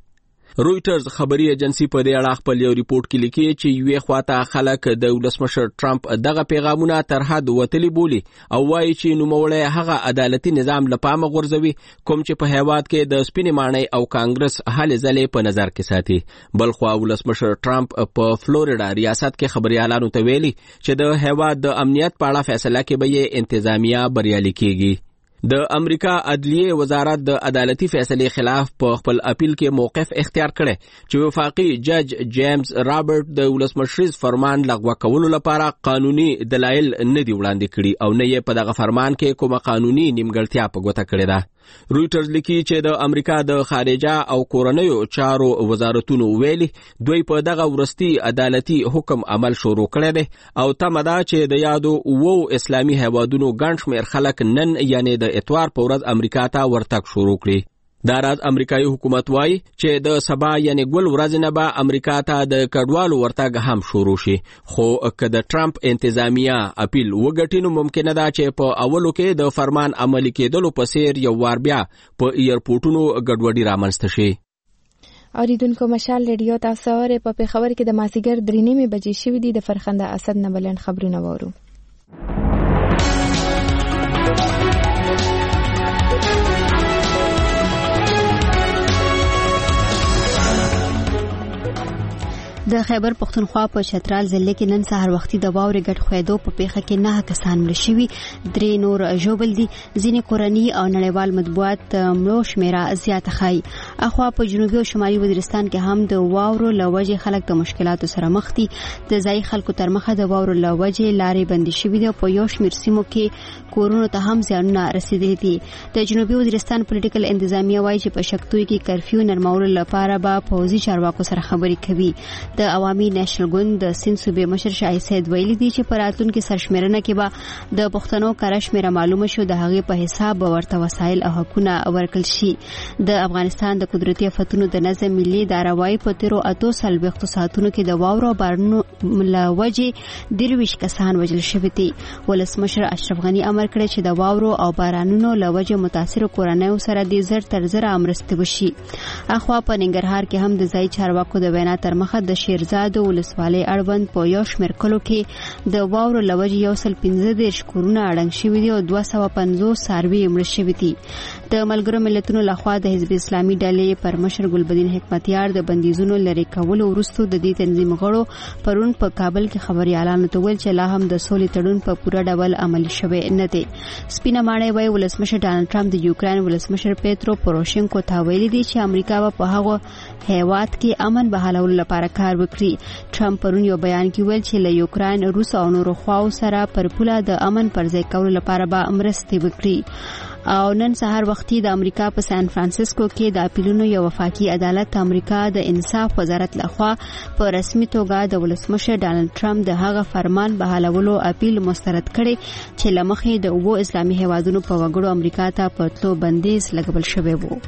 رويټرز خبري ایجنسی په دې اړه خپل یو ریپورت کې لیکي چې یوې خواته خلک د ولسمشر ټرمپ دغه پیغامونه تر حد وتلي بولي او وایي چې نوموړی هغه عدالتي نظام له پامه غورځوي کوم چې په هیواد کې د سپینې ماڼۍ او کانګرس هلې ځلې په نظر کې ساتي. بلخوا ولسمشر ټرمپ په فلوریډا ریاست کې خبريالانو ته ویلي چې د هیواد د امنیت په اړه فیصله کې به یې انتظامیه بریالي کیږي. د امریکا عدلیه وزارت د عدالتي فیصلې خلاف په خپل اپیل کې موقف اختیار کړي چې وفاقي جج جیمز رابرټ د ولسمشریز فرمان لغوه کولو لپاره قانوني دلایل نه دی وړاندې کړي او نه یې په دغه فرمان کې کومه قانوني نیمګړتیا په ګوته کړې ده. رويټرز لیکي چې د امریکا د خارجه او کورنیو چارو وزارتونو ویلي دوی په دغه ورستي عدالتي حکم عمل شروع کړی دی او تمه ده چې د یادو وو اسلامي هیوادونو ګڼ شمېر خلک نن یعنی د اتوار په ورځ امریکا ته ورتګ شروع کړي. دا راز امریکایي حکومت وایي چې د سبا یعنی ګل ورځ نه به امریکا ته د کډوالو ورتګ هم شروع شي خو که د ټرمپ انتظامیه اپیل وګټي نو ممکنه ده چې په اولو کې د فرمان عملي کېدلو په څیر یو وار بیا په ایرپورټونو ګډوډي رامنځته شي. اوریدونکو مشال ریډیو تاسو اورئ په خبر کې د مازیګر درې نیمې بجې شوې دي. د فرخنده اسد نه بلند خبرونه وورو. د خیبر پختونخوا په چترال ضلع کې نن سهار وختي د واورې ګډ خویدو په پیښه کې نه کسان مړه شوي، درې نور ژوبل دي. ځینې کورني او نړیوال مطبوعات مړو شمیره زیاته ښایي. اخوا په جنوبي او شمالي وزیرستان کې هم د واورو له وجې خلک د مشکلاتو سره مخ دي. د ځایي خلکو تر مخه د واورو له وجې لارې بندې شوي دي او په یو شمېر سیمو کې کورونو ته هم زیانونه رسیدلي دي. د جنوبي وزیرستان پولیټیکل انتظامیه وایي چې په شکتوی کې کرفیو نرمولو لپاره به پوځي چارواکو سره خبرې کوي. د عوامي نېشنل ګوند د سند صوبې مشر شاه سید ویلي دي چې په راتلونکي سرشمیرنه کې به د پښتنو کره شمیره معلومه شو د هغې په حساب به ورته وسایل او حقونه ورکړل شي. د افغانستان د قدرتي آفتونو د نظم ملي اداره وایي په تیرو اتو څلوېښتو ساعتونو کې د واورو او بارانونو له وجې دېرویشت کسان وژل شوي دي. ولسمشر اشرف غني امر کړی چې د واورو او بارانونو له وجې متاثرو کورنیو سره د زر تر زره مرستې وشي. اخوا په ننګرهار کې هم د ځایي چارواکو د وینا تر مخه د شیرزاد ولسوالۍ اړوند په یو شمېر کلو کې د واورو له وجې یو سل پنځه دېرش کورونه اړنګ شوي دي او دوه سوه پنځوس څاروي مړه شوي دي. د ملګرو ملتونو لخوا د حزب اسلامي ډلې پر مشر ګلبدین حکمتیار د بندیزونو لرې کولو وروسته د دې تنظیم غړو پرون په کابل کې خبريالانو ته ویل چې لا هم د سولې تړون په پوره ډول عملي شوی نه دی. سپینه ماڼۍ وایي ولسمشر ډانلډ ټرمپ د یوکراین ولسمشر پیترو پوروشینکو ته ویلي دي چې امریکا به په هغه هیواد کې امن بحالولو لپاره کار وکړي. ټرمپ پرون یو بیان کې ویل چې له یوکراین، روس او نورو خواو سره پر پوله د امن پر ځای کولو لپاره به مرستې وکړي. او نن سهار وختي د امریکا په سان فرانسیسکو کې د اپیلونو یو وفاقي عدالت امریکا د انصاف وزارت لخوا په رسمي توګه د ولسمشر ډانلډ ټرمپ د هغه فرمان بحالولو اپیل مسترد کړي چې لمخې د اوو اسلامي هیوادونو په وګړو امریکا ته په تلو بندیز لګول شوی وو.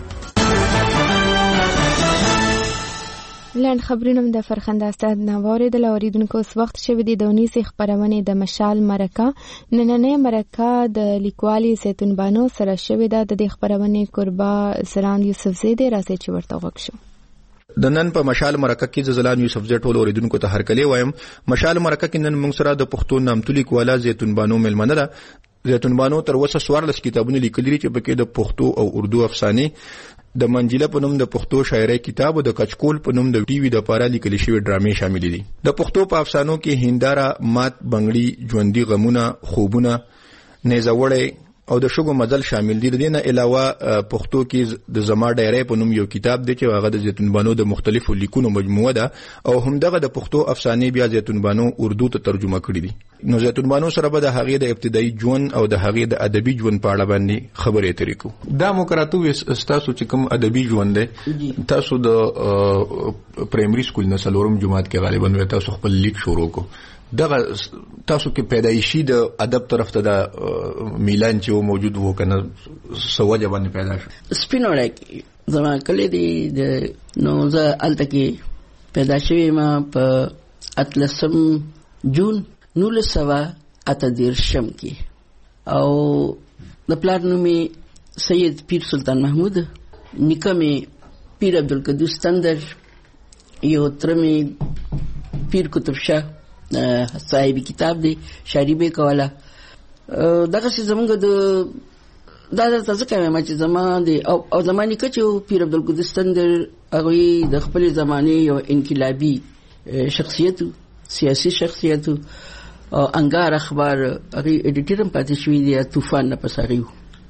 لاند خبرونه د فرخنده استاد نوارې د لوریدونکو اوس وخت شوی دی د ونیسې خبرونه د مشال مرکه. نننې مرکه د لیکوالي زیتون بانو سره شوی ده. د دې خبرونه قربا زلان یوسف زیده راځي چې ورته وغږ شو. د نن په مشال مرکه کې زلان یوسف زیده ټول اوریدونکو ته هرکلی وایم. مشال مرکه کې نن موږ سره د پښتو نامتو لیکواله زیتون بانو ملمنه ده. زیتون بانو تر اوسه څوارلس کتابونه لیکلي چې پکې د پښتو او اردو افسانې، د منجله په نوم د پښتو شاعرۍ کتاب او د کچکول په نوم د ټي وي د پاره لیکل شوی ډرامې شامل دي. د پښتو په افسانو کې هنداره، مات بنگړي، ژوندۍ غمونه، خوبونه، نیزوړی او د شګو مزل شامل دي. دینه علاوه پښتو کې د زما ډایری په نوم یو کتاب دی چې هغه د زیتون بانو د مختلفو لیکونو مجموعه ده او همدغه د پښتو افسانې بیا زیتون بانو اردو ته ترجمه کړي دي. نو زیتون بانو سره به د هغې د ابتدایي ژوند او د هغې د ادبي ژوند په اړه باندې خبرې اترې کوو. دا مو کراته وې ستاسو چې کوم ادبي ژوند دی، تاسو د پرایمري سکول نه څلورم جماعت کې غالبا تاسو خپل لیک شروع کو. دغه تاسو کې پیدایشي د ادب طرف ته د میلان چې موجود وو کنه سوجه باندې پیدا شو؟ سپینوړی زما کلی دی د نو زه الته کې پیدا شوی ما په اتلسم جون نولس سوه اته دېرشم کې او د پلار نوم یې سید پیر سلطان محمود، نیکه مې پیر عبدالقدوس تندر، یو ترمی پیر کتب شاه صاحبی کتاب دی شاعری به کوله. دغه څه زمونږ د دا د ځکه مې چې زما دی او او زمانی کچو پیر عبدالقدوس تندر هغه د خپل زمانه یو انقلابی شخصیت، سیاسی شخصیت او انګار اخبار هغه ایډیټر پاتې شوی دی طوفان نه پساریو.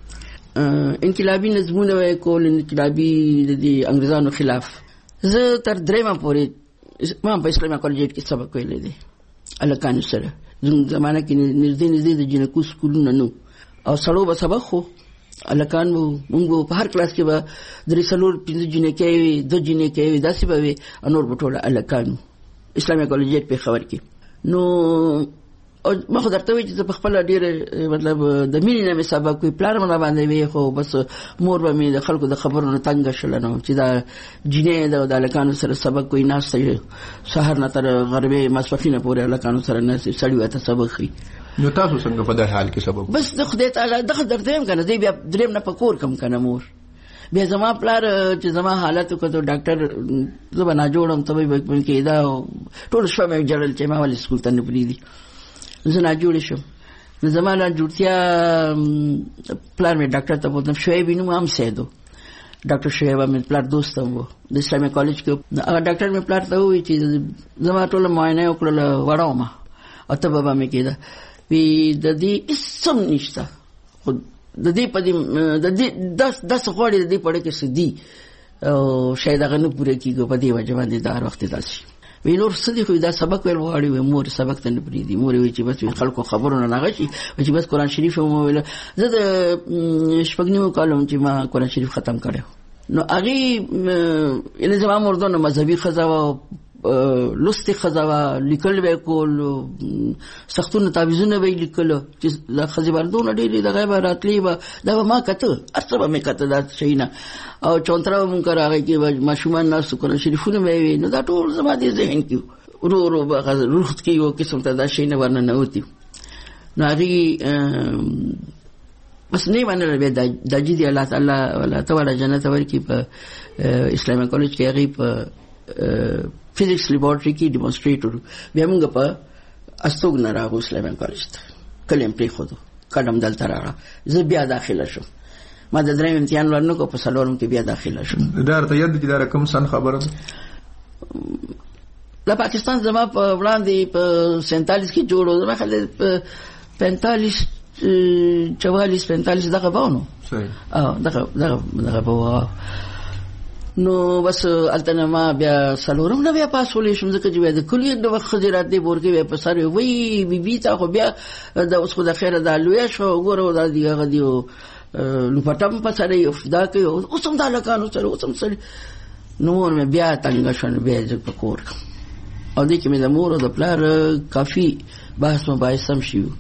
انقلابی نظمونه وای کول، انقلابی د انګريزانو خلاف. زه تر درېمه پورې ما په اسلامي کالج کې سبق ویل دي الکانو سره. زموږ زمانه کې نږدې نږدې د جنکو سکولونه نو او سړو به سبق خو الکان وو. موږ په هر کلاس کې به درې څلور پنځه جنکې وي، دو جنکې وي، داسې به وي، نور به ټوله الکانو اسلامي کالج په خبر کې. نو او ما خو درته وی چې په خپل ډیر مطلب د مینې نه مې سبق کوي پلان مله باندې وی، خو بس مور به مې د خلکو د خبرونو تنګ شول نو چې دا جنې د الکانو سره سبق کوي، ناشته سحر نه تر غربي مسفخینه پورې الکانو سره نه سړی وته سبق کوي. نو تاسو څنګه په دې حال کې سبب؟ بس د خدای تعالی دغه درته کنه دی بیا دریم نه پکور کم کنه مور بیا زما پلار چې زما حالت کو ته ډاکټر زما نه جوړم ته به کې دا ټول شپه مې جړل چې ما ول سکول ته نه پریدي زه نه جوړ شم. نو زما نه جوړتیا پلار مې ډاکټر ته بوتم شعیب نو هم سیدو ډاکټر شعیب مې پلار دوست و د اسلامي کالج کې. هغه ډاکټر مې پلار ته وی چې زما ټول معاینه وکړل وړاو ما او ته بابا مې کېده وی د دې اسم نشته خو د دې په دې د دې داس داس غوړې د دې پړې کې سدي او شاید هغه نه پوره کیږي په دې وجه باندې دا وخت داسي وی نور سدي خو دا سبق ویل غواړي وي مور سبق ته نه پریدي. مور وی چې بس خلکو خبرونه نه غشي چې بس قران شریف مو ویل. زه د شپږنیو کالم چې ما قران شریف ختم کړو نو هغه یله زما مردونه مذهبي خزاوه لستی خزاوه لیکل به کول سختونه تعویذونه به لیکل چې د خزبردون ډېری د غیب راتلی به دا ما کته ارڅه به مې کته دا شینه او چونترا مونږ راغی کې ماشومان ناس کو شریفونه به نو دا ټول زما دي ذهن کې ورو ورو به روحت کې یو قسم ته دا شینه ورنه نه وتی. نو هغه بس نه باندې به د جدي الله تعالی ولا تعالی جنت ورکی په اسلامي کالج کې هغه په فزیکس لیبارټری کې ډیمونستریټر بیا موږ په استوګ نه راغو اسلامي کالج ته کلم پری خو قدم دلته راغله. زه بیا داخله شوم، ما د دریم امتحان ورنه کو په سلورم کې بیا داخله شوم. دا ته یاد دي دا رقم سن خبره لا پاکستان زما په وړاندې په سینتالیس کې جوړو زما خل پینتالیس چوالیس پینتالیس دغه وونه صحیح اه دغه دغه دغه وو. نو بس التنه ما بیا سلورم نه بیا پاسولې شم ځکه چې بیا د کلیه د وخت خزرات دی ورکه بیا په سر وی بي بي تا خو بیا د اوس خو د خیره د لوی شو ګوره د دی هغه دی نو پټم په سر یو فدا کوي اوس هم د لکانو سره اوس هم سره نو مې بیا تنګ شون بیا ځکه کور او دې کې مې د مور او د پلار کافي بحث مباحث هم شي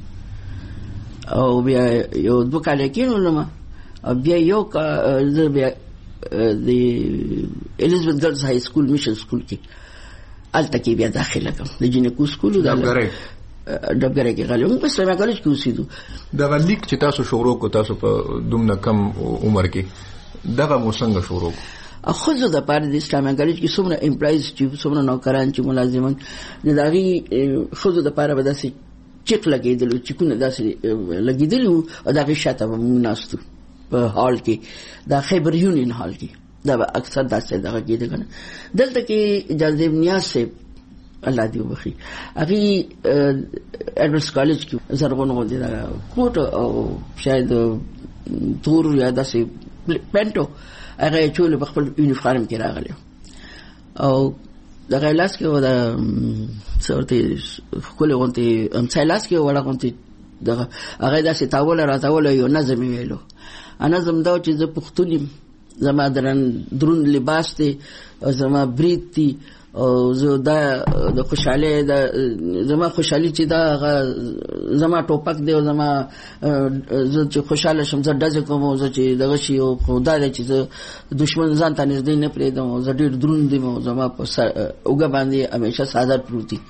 او بیا یو دوه کال کې نو ما بیا یو کا زه بیا د الیزابت ګرلز های سکول میشن سکول کې الته کې بیا داخله کوم د جنکو سکول د ډبګره ډبګره کې غلې موږ په اسلامي کالج کې اوسېدو. دا لیک چې تاسو شروع کو تاسو په دومره کم عمر کې دغه مو څنګه شروع کو؟ خو زه د پاره د اسلامي کالج کې څومره امپلایز چې څومره نوکران چې ملازمان د دغه خو زه د پاره به داسې چیک لګېدل چې کو نه داسې لګېدل او دغه شاته مونږ ناستو په هال کې دا خیبر یونین هال کې دا اکثر داسې دغه کې دغه دلته کې جاذب نیاز سے الله دې وبخي هغه ایڈورس کالج کې زرغون غوندي دا کوټ او شاید تور یا داسې پینټو هغه چول په خپل یونیفارم کې راغلی او دغه لاس کې ودا څورته خپل غونتی ام څلاس کې ولا غونتی دغه هغه داسې تاول راځول یو نظم ویلو. انا زم دا چې زه پښتونیم زما درن درون لباس دی زما برید دی او زه دا د خوشاله دا زما خوشحالي چې دا زما ټوپک دی او زما زه چې خوشاله شم زه دځ کوم زه چې دغه شی او خدای دې چې زه دشمن ځان ته نږدې نه پرېدم زه ډېر درون دی او زما په اوګه باندې همیشه ساده پروتي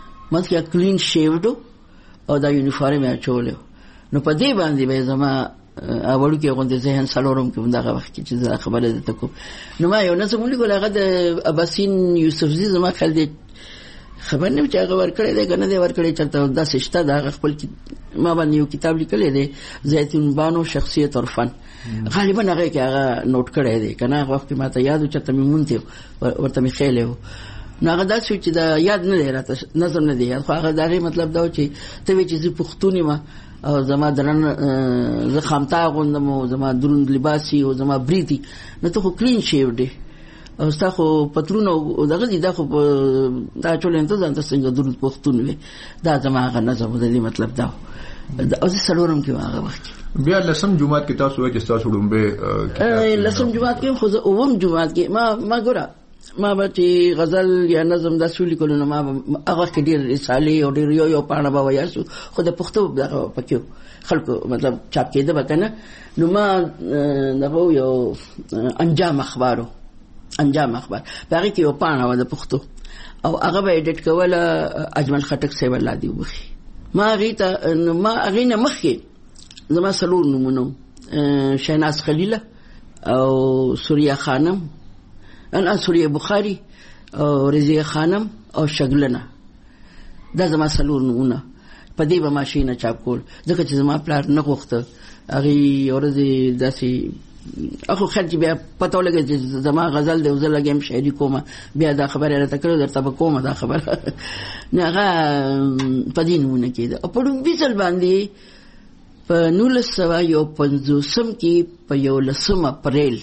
مته کلین شیوډو او دا یونیفارم یې چولیو. نو په دې باندې به زما اولو کې غونډه ذهن سلورم کې دغه وخت کې چې خبره ده تکو نو ما یو نظم ولیکل هغه د اباسین یوسفزي زما خل دي خبر نه چې هغه ورکړی دی کنه دی ورکړی چرته دا سشته دا خپل ما باندې یو کتاب لیکلی دی زیتون بانو شخصیت اور فن غالبا هغه کې هغه نوٹ کړی دی کنه هغه وخت ما ته یاد و چې ته مونته ورته می خېلې و نو هغه دا چې دا یاد نه دی راته نظم نه دی یاد خو هغه دا مطلب دا چې ته وی چې پښتوني ما او زما درن ز خامتا غوندم او زما دروند لباسي او زما بریتي نو ته خو کلین شیو دی او ستاسو پترونو دغه دي دا خو دا ټول انتظام تاسو څنګه دروند پښتون وي دا زما هغه نظم دی مطلب دا او زه سلورم کې هغه وخت بیا لسم جمعات کې تاسو وایي چې تاسو ډومبه لسم جمعات کې خو زه اوم جمعات کې ما ما ګوره ما به چې غزل یا نظم د سولې کولو نو ما هغه کې ډېر رسالې او ډېر یو یو پاڼه به وایاسو خو د پښتو پکې خلکو مطلب چاپ کېده به کنه نو ما دغه یو انجام اخبارو انجام اخبار باقي کې یو پاڼه و د پښتو او هغه به اډیټ کوله اجمل خټک صاحب الله دی وبخي ما غیته ما غینه مخکې زما سلور نمونه شیناز خلیله او سوریا خانم انا سوریا بخاری او رضیه خانم او شغلنه دا زما سلور نمونه په دې به ماشینه چاپ کول ځکه چې زما پلار نه غوښته هغه ورځي داسي اخو خرج بیا پته ولګی چې زما غزل دی او زه لګم شاعري کومه بیا دا خبره راته کړو درته به کومه دا خبره نه هغه په دې نمونه کېده او په ډومبي ځل باندې په نولس سوه یو پنځوسم کې په یولسم اپریل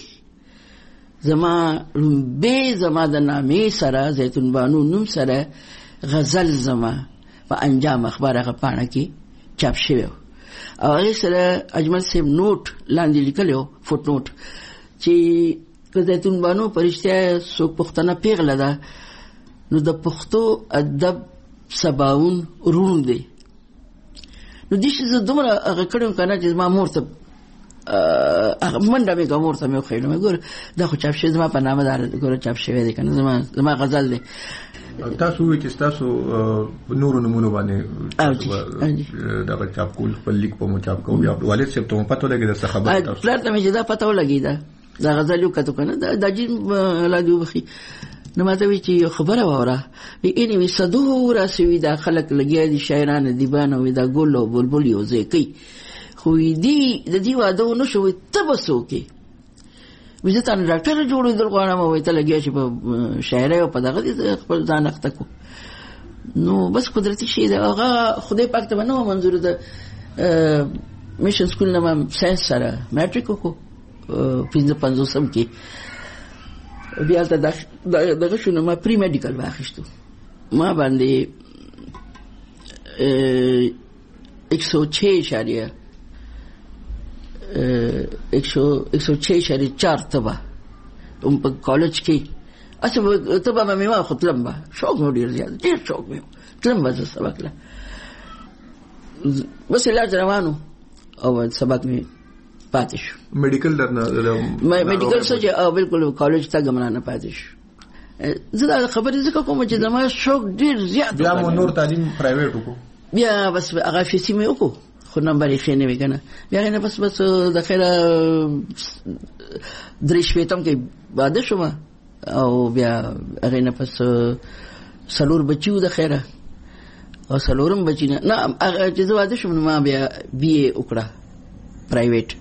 زما لومبې زما د نامې سره زیتون بانو نوم سره غزل زما په انجام اخبار هغه پاڼه کې چاپ شوی او هغه سره اجمل صاحب نوٹ لاندې لیکلو فوټ نوٹ چې زیتون بانو پرشته سو پښتنه پیغله ده نو د پښتو ادب سباون روم دی نو دې چې زه دومره هغه کړم کنه چې ما مور ته هغه منډه مې کوم ورته مې خو نه ګور دا خو چاپ شوی زما په نامه دار ګور چاپ شوی دی کنه زما زما غزل دی تاسو چې تاسو نور نمونه باندې دا چاپ کول خپل لیک په مو چاپ کوو یا والد صاحب ته پته لګی دا خبره تاسو پلار ته مې دا پته ولګی دا دا غزل یو کته کنه دا د جین لا دی وبخي نو ماته وی چې خبره وره وی اني وی صدور اسوي دا خلک لګیا دي شاعران دیبان او دا ګل او بلبل یو ځکې خو دې د دې واده نو شو تبسو کې وزه تان ډاکټر جوړې دل غواړم وای ته لګیا چې په شاعري او په دغه دې خپل ځان اخته کو نو بس قدرتي شي دا هغه خدای پاک ته نو منظور ده میشن سکول نه ساينس سره میټریک کو پنځه پنځوسم کې بیا ته دغه شنو ما پری میډیکل واخیستو ما باندې एक सौ छह इशारिया एक सौ एक सौ छह इशारे चार तबा तुम पर कॉलेज की अच्छा तबा में मैं खुद लंबा शौक में ढेर ज्यादा ढेर शौक में लंबा से सबक ला बस इलाज रवानो और सबक में पातिश मेडिकल डरना मैं मेडिकल से जो बिल्कुल कॉलेज तक गमना पातिश ज़रा खबर इसे को मुझे जमा शौक ढेर ज्यादा बिया मनोर तालीम प्राइवेट को بیا بس هغه فیسي مې وکړو خو نمبر یې خینه وکنه بیا نه بس بس د خیره درې شپېتم کې واده شوم او بیا هغه نه پس سلور بچیو د خیره او سلورم بچی نه نه هغه چې واده شوم ما بیا بي اي وکړه پرایویټ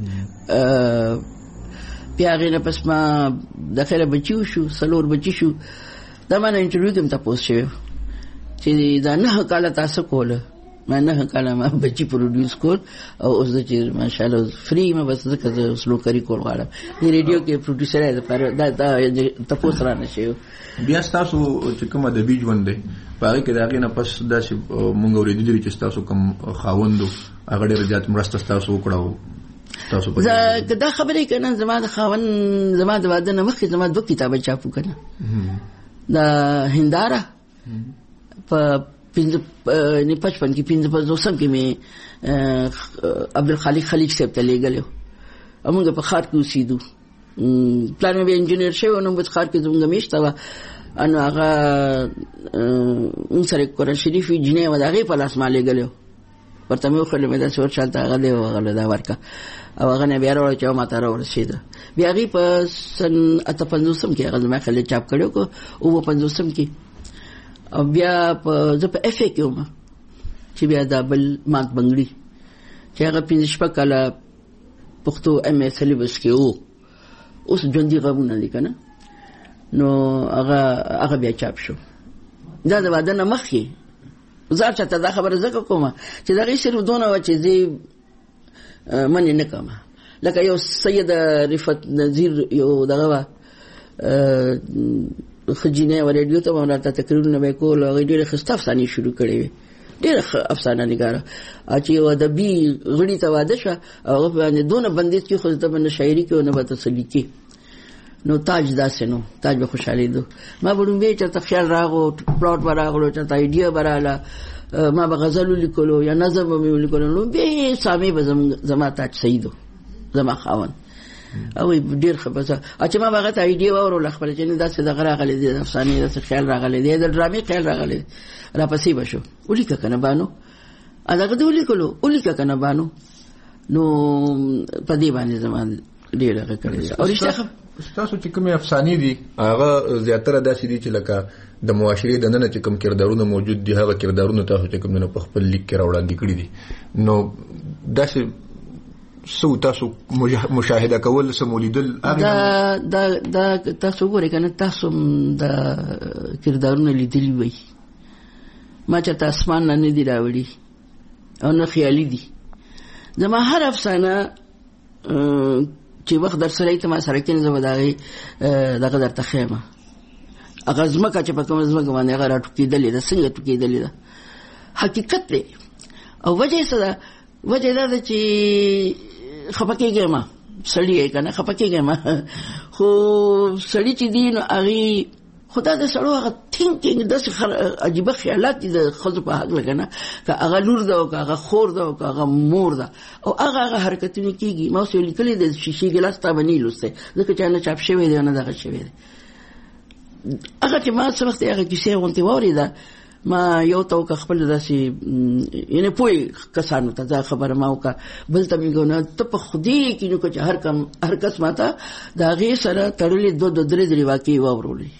بیا هغه نه پس ما د خیره بچیو شو سلور بچی شو دا ما نه انټرویو کې تاسو شوی چې دا نه کاله تاسو کوله ما نه کاله ما بچی پروډوس کول او اوس د چې ماشاءالله فری ما بس ځکه سلو کری کول غواړم د ریډیو کې پروډوسر دی پر دا تاسو سره نشي بیا تاسو چې کوم د بیج وندې باغې کې داګه نه پس داسې مونږ ورېدلې چې تاسو کوم خاوندو هغه ډېر زیات مرسته تاسو وکړو تاسو په دا خبرې کنه زما د خاوند زما د واده نه مخکې زما دوه کتابه چاپو کنه دا هنداره په پنځه نه پچپن کې پنځه پنځوسم کې مې عبدالخالق خلیق صاحب ته لېږلو موږ په ښار کې اوسېدو پلان مې انجینر شوی نو په ښار کې زموږ میشته وه نو هغه موږ سره قرآن شریف جنې وه د هغې په لاس ما لېږلی ورته مې وخلې مې داسې ورشالته هغه دی هغه دا ورکه او هغه نه بیا راوړی چې ما ته راورسېده. بیا هغې په سن اته پنځوسم کې هغه زما خیال چاپ کړی کو اووه پنځوسم کې. او بیا په زه په اف ای کې وم چې بیا دا بل مات بنګړي چې هغه پنځه شپږ کاله پښتو ایم ای سلیبس کې و، اوس ژوندي غږونه دي که نه، نو هغه هغه بیا چاپ شو. دا د واده نه مخکې زه چاته دا خبره ځکه کومه چې د هغې صرف دونه وه چې زه منې نه کومه. لکه یو سید رفت نظیر یو دغه وه ښه جینۍ وه، ریډیو ته به راته تقریرونه به یې کول، هغې ډېرې ښایسته افسانې شروع کړې وې، ډېره ښه افسانه نګاره. چې یو ادبي غړي ته واده شوه او هغه باندې دونه بندیز کېښود ته به نه شاعري کې او نه به تسلي کې. نو تاج داسې نو تاج به خوشحالېدو. ما به لومبې چېرته خیال راغلو، پلاټ به راغلو، چېرته آیډیا به راغله، ما به غزل ولیکلو یا نظم به مې ولیکلو، لومبې سامې به زما تاج سعید و زما خاوند او ډېر ښه بس چې ما به هغه ته آیډیا واورله خپله چې نه داسې دغه راغلی دی، د افسانې داسې خیال راغلی دی، د ډرامې خیال راغلی دی، راپسې به شو ولیکه که نه بانو دغه دې ولیکلو ولیکه که نه بانو. نو په دې باندې زما ډېر هغه کړی دی. او رښتیا ستاسو چې کومې افسانې دي هغه زیاتره داسې دي چې لکه د معاشرې دننه چې کوم کردارونه موجود دي هغه کردارونه تاسو چې کوم نه په خپل لیک کې راوړاندې کړي دي. نو داسې سو تاسو مشاهده کول سمولیدل دا دا دا تاسو ګورئ که نه تاسو د کردارونه لیدلي وي، ما چېرته اسمان نه نه دي راوړي او نه خیالي دي. زما هر افسانه چې وخت در سره ته ما سره کېنه زه به د هغې دغه درته ښیم. هغه ځمکه چې په کومه ځمکه باندې هغه را ټوکېدلې ده څنګه ټوکېدلې ده حقیقت دی. او وجه یې څه ده؟ وجه دا ده چې خفه کېږی ما سړي یې که نه خفه کېږی ما خو سړي چې دي نو هغې خو دا د سړو هغه تھینکینګ داسې عجیبه خیالات دي د ښځو په حق لکه نه که هغه لور ده او که هغه خور ده او که هغه مور ده او هغه هغه حرکتونه کېږي. ما اوس یو لیکلی د شیشې ګیلاس تا به نه یې لوستی ځکه چې نه چاپ شوی دی او نه دغه شوی دی. هغه چې ما څه وخت یې هغه کیسې غوندې واورېده ما یو ته وکړه خپل داسې یعنې پوه کسانو ته دا خبره ما وکړه، بل ته مې ګونه ته په خدای کې نو که چې هر کم هر کس ما ته د هغې سره تړلې دوه دوه درې درې واقعې واورولې.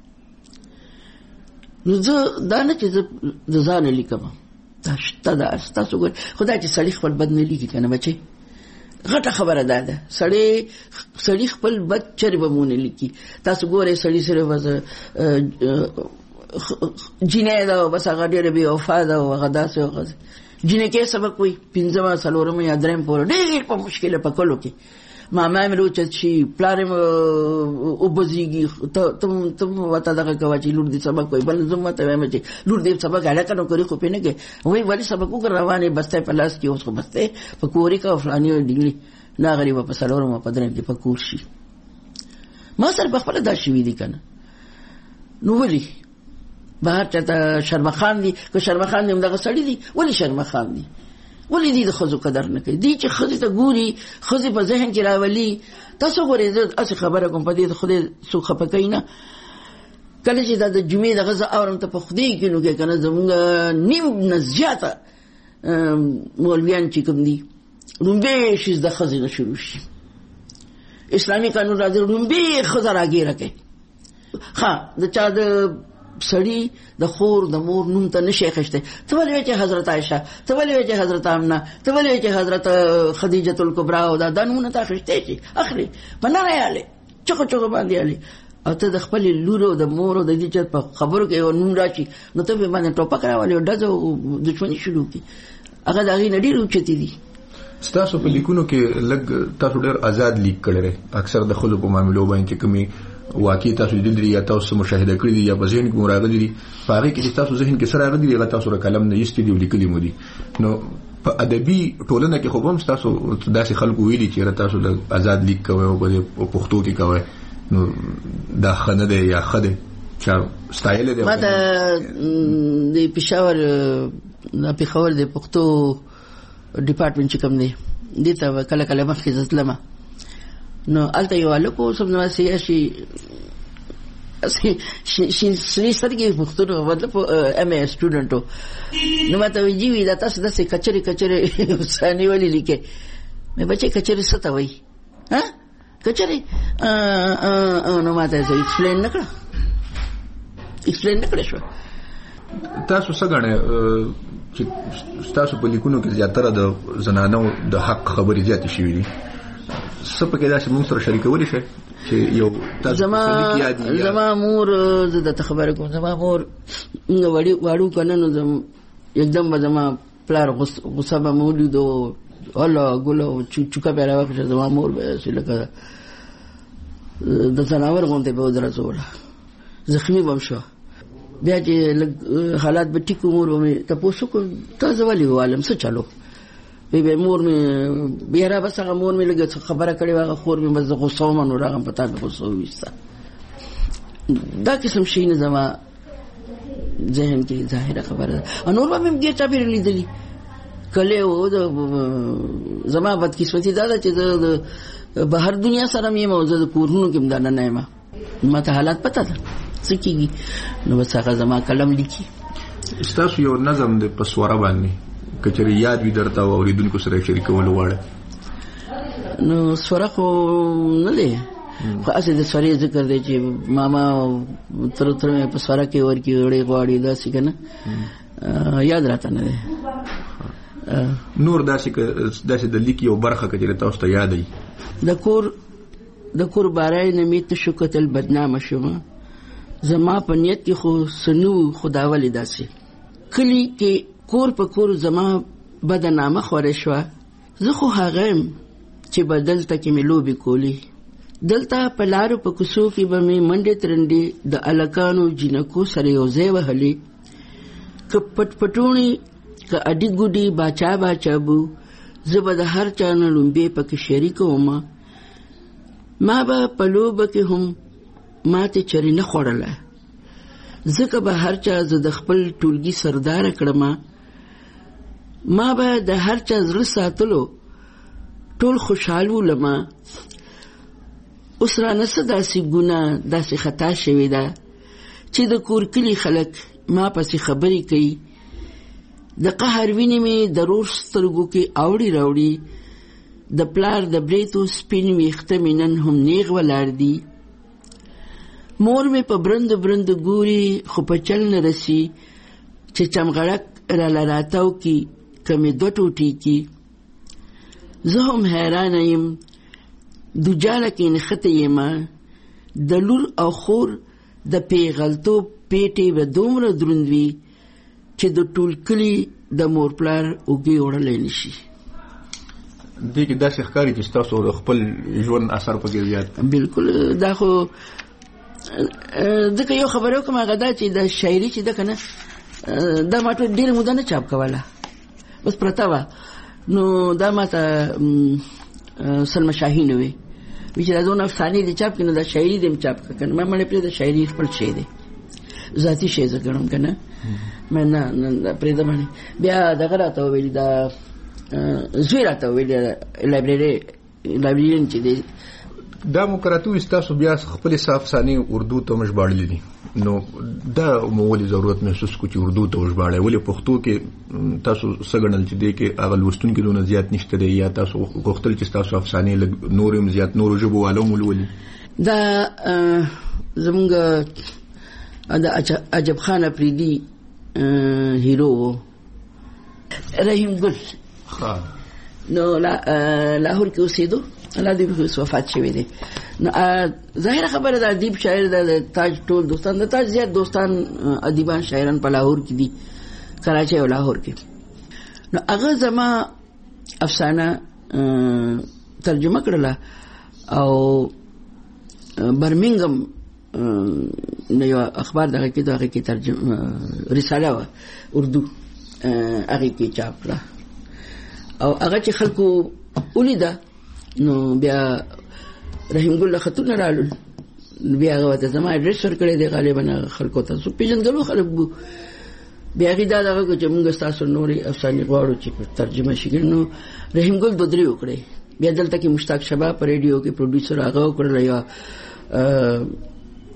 نو زه دا نه چې زه د ځانه لیکم، دا شته ده ستاسو ګورئ. خدای چې سړي خپل بد نه لیکي که نه بچی، غټه خبره دا ده سړی سړي خپل بد چرې به مو نه لیکي. تاسو ګورئ سړي صرف جینۍ ده او بس هغه ډېره بې وفا ده او هغه داسې هغه جینکې سبق وایي پنځمه څلورمه یا درېیم پورې ډېر په مشکله په کلو کې ماما مې روچت شي پلار مې وبزیږي ته ورته دغه کوه چې لور دې سبق وایي. بل زه ورته وایم چې لور دې سبق هلکه نو کوي خو پې نه کوي وایي ولې سبق وکړه روانې بستی په لاس کې اوس خو بستی په کورې کوه فلاني ډګري نه غریبه په څلورمه په درېیم کې په کور شي. ما سره په خپله دا شوي دي که نه. نو ولې بهر چاته شرمخان دي که شرمخان دي همدغه سړي دي ولې شرمخان دي ولې دي د ښځو قدر نه کوي. دي چې ښځې ته ګوري ښځې په ذهن کې راولي. تاسو ګورئ زه هسې خبره کوم په دې د خدای څوک خفه کوي نه. کله چې دا د جمعې دغه زه اورم ته په خدای کې نو کې که نه زمونږ نیم نه زیاته مولویان چې کوم دي لومبې شیز د ښځې نه شروع شي. اسلامي قانون راځي لومبې ښځه راګیره کوي. ښه د چا د سړی د خور د مور نوم ته نشي اخیستی. ته ولې وایې چې حضرت عایشه، ته ولې وایې چې حضرت آمنه، ته ولې وایې چې حضرت خدیجة الکبرا او دا دا نومونه ته اخیستی شي اخلي په نره یالې چغو چغو باندې یالې. او ته د خپلې لور او د مور او د دې چې په خبرو کې یو نوم راشي نو ته پرې باندې ټوپک راولې او ډزه او دښمني شروع کړي. هغه د هغې نه ډېر اوچتې دي. ستاسو په لیکونو کې لږ تاسو ډېر آزاد لیک کړی دی اکثر د ښځو په معاملو باندې چې کومې واقعي تاسو لیدلي یا تاسو مشاهده کړي دي یا په ذهن کې مو راغلي دي په هغې کې چې تاسو ذهن کې څه راغلي دي هغه تاسو را قلم نه ایستي دي او لیکلي مو دي. نو په ادبي ټولنه کې خو به هم ستاسو داسې خلکو ویلي چې تاسو د آزاد لیک کوئ او په پښتو کې کوئ نو دا ښه نه دی یا ښه دی چا ستایلی دی. ما ته د پېښور د پېښور د پښتو ډپارټمنټ چې کوم دی دې ته کله کله مخکې زه تلمه نو هلته یو هلک و سمدماسې شي شي شي سرګي پښتون مطلب ام ای سټوډنټو نو ماته ویجی وی دا تاسو د څه کچري کچري ثاني ولې لیکه مې بچي کچري ست وای ها کچري نو ماته زه ایکسپلین نکړه ایکسپلین نکړه شو. تاسو څنګه چې تاسو په لیکونو کې زیاتره د زنانو د حق خبرې زیاتې شوې دي څه په کې دا چې موږ سره شریکولی شئ چې یو تاسو زما زما مور زه د خبره کوم زما مور وړي واړو کنه نو زم एकदम به زما پلار غصه به مولید او الله ګلو چوکا به راوخه زما مور به سلکه د زناور غونډه به درځول زخمی بم شو بیا چې حالات به ټیکو مور مې تاسو کو تاسو ولې عالم څه چالو به مور مې بیا را بس هغه مور مې لګه خبره کړې واغه خور مې بس غوسه ومنو راغم پتا به غوسه وستا دا قسم شي نه زما ذهن کې ظاهره خبره انور به مې ګټه به لیدلی کله و زما بد قسمتي دا چې د بهر دنیا سره مې موجود کورونو کې مدانه نه ما ماته حالات پتا ده څه کیږي نو بس هغه زما کلم لیکي. تاسو یو نظم د پسوره باندې کچري یاد وی درته او اوریدونکو سره شریکول وړه نو سوره خو نه لې خو اسې د سوري ذکر دی چې ماما تر تر په سوره کې ورکی وړي غواړي دا څنګه نه یاد راته نه دی. نور داسې داسې د لیک یو برخه کچري تاسو ته یاد دی د کور د کور بارای نمیت شو قتل بدنامه شوم زما په نیت کې خو سنو خداولی داسې کلی کې کور په کور زما بدنامه خوره شو زه خو هغه چې بدلته کې مې لوبي کولی دلته په لارو په کوڅو کې به مې منډې ترندې د الکانو جنکو سره یو ځای وهلې که پټ پټونی که اډي ګوډي باچا باچا بو زه به د هر چا نه لومبې پکې شریک وم ما به په لوبه کې هم ماته چری نه خوړله ځکه به هر چا زه د خپل ټولګي سردار کړم ما به د هر چا زړه ساتلو ټول خوشحال ولما اوس رانه څه داسې ګناه داسې خطا شوې ده چې د کور کلي خلک ما پسې خبرې کوي د قهر وینې مې د رور سترګو کې اوړي راوړي د پلار د بریتو سپین ویښته مې نن هم نیغ ولاړ دي مور مې په برند برند ګوري خو په چل نه رسی چې چمغړک را لراتاو کی کمې دوه ټوټې کی زه هم حیرانه یم دوجاله کې نښته یم د لور او خور د پیغلتوب پیټې به دومره دروند وي چې د ټول کلي د مور پلار اوږې وړلی نشي. دې کې داسې ښکاري چې ستاسو د خپل ژوند اثر پکې زیات بالکل دا خو ځکه یو خبره کوم هغه دا چې د شاعري چې ده که نه دا ما ټول ډېره موده نه چاپ کوله بس پرته وه نو دا ما ته سلمه شاهین وی وی چې دا دونه افسانې دې چاپ کړي نو دا شاعري دې م چاپ کړه که نه ما مړې پرېږده شاعري خپل شی دی ذاتي شی زه ګڼم که نه مې نه نه پرېږده باندې بیا دغه راته وویلي دا زوی راته وویلي لایبرري لایبرریان چې دی دا مقرراتو تاسو بیا خپل افسانې اردو ته مژباړلې دي نو دا مو ولې ضرورت محسوس کو چې اردو ته وژباړئ ولې پښتو کې تاسو څه ګڼل چې دی کې هغه لوستونکي دونه زیات نشته دی یا تاسو غوښتل چې تاسو افسانې لږ نور هم زیات نورو ژبو والو ولولي دا زمونږ د عجب خان افریدي هیرو رحیم ګل نو لاهور کې اوسېدو الله دې به وفات شوی دی نو ظاهره خبره ده ادیب شاعر د تاج ټول دوستان د تاج زیات دوستان ادیبان شاعران په لاهور کې دي کراچۍ او لاهور کې نو هغه زما افسانه ترجمه کړله او برمنګم نو یو اخبار دغه کې دغه کې ترجمه رساله وه اردو هغې کې چاپ کړه او هغه چې خلکو ولیده نو بیا رحیم ګل خطونه رالل بیا هغه ته زما اډرس ورکړی دی غالبا خلکو ته څوک پېژندلو خلک بو بیا هغې دا دغه کړو چې موږ ستاسو نورې افسانې غواړو چې ترجمه شي نو رحیم ګل دوه درې وکړی بیا دلته کې مشتاق شباب په ریډیو کې پروډیوسر هغه وکړله یا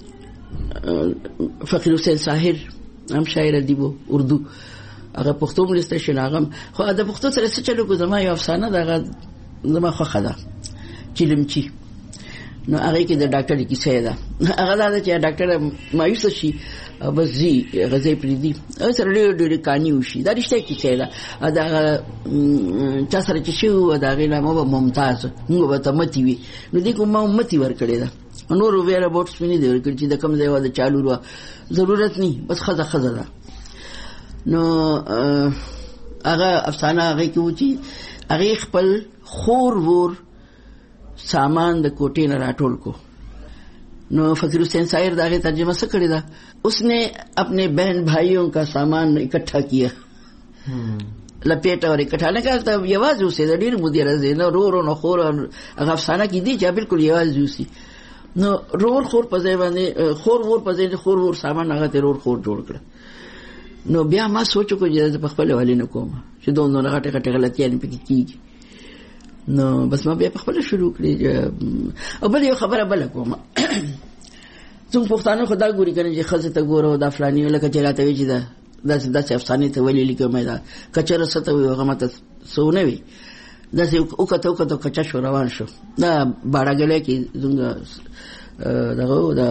فقیر حسین ساحر هم شاعر ادیب اردو هغه پښتو ملسته شناغم خو د پښتو سره څه چلو زما یو افسانه دغه زما خو خدا چیلمچی نو هغه کې د ډاکټر کیسه ده هغه دا چې ډاکټر مایوس شي بس زی غزې پریدي او سره ډېر ډېر کانی وشي دا رښتیا کیسه ده دا چا سره چې شو دا غیلا مو ممتاز موږ به ته متي وي نو دې کوم متي ور کړی ده نور ویره بوټس مې نه دی ور کړی چې د کم ځای و د چالو ورو ضرورت نه بس خزه خزه ده نو هغه افسانه هغه کې و چې هغه خپل خور ور सामान द कोटे न राठौड़ को नो फकीर हुसैन साहिर दागे तर्जुमा से करी था उसने अपने बहन भाइयों का सामान इकट्ठा किया लपेटा और इकट्ठा ने कहा तब आवाज उसे डीर मुदिया रजे न रो रो न खोर अगर अफसाना की दी जा बिल्कुल आवाज उसी नो रोर खोर पजे बने खोर वोर पजे खोर वोर सामान आगा ते रोर खोर जोड़ कर नो ब्याह मा सोचो को जैसे पखपले वाले न को چې دوه نه غټه غټه غلطیاں پکې کیږي نو بس ما بیا په خپل شروع کړی او بل یو خبره بل کوم څنګه پښتانه خدای ګوري کنه چې خزه ته ګورو دا فلانی لکه چلاته وی چې دا داسې داسې افسانې ته ویلې لیکم دا کچره ست وی هغه ماته سونه وی داسې او کته او کته کچا شو روان شو دا باړګلې کې څنګه دغه دا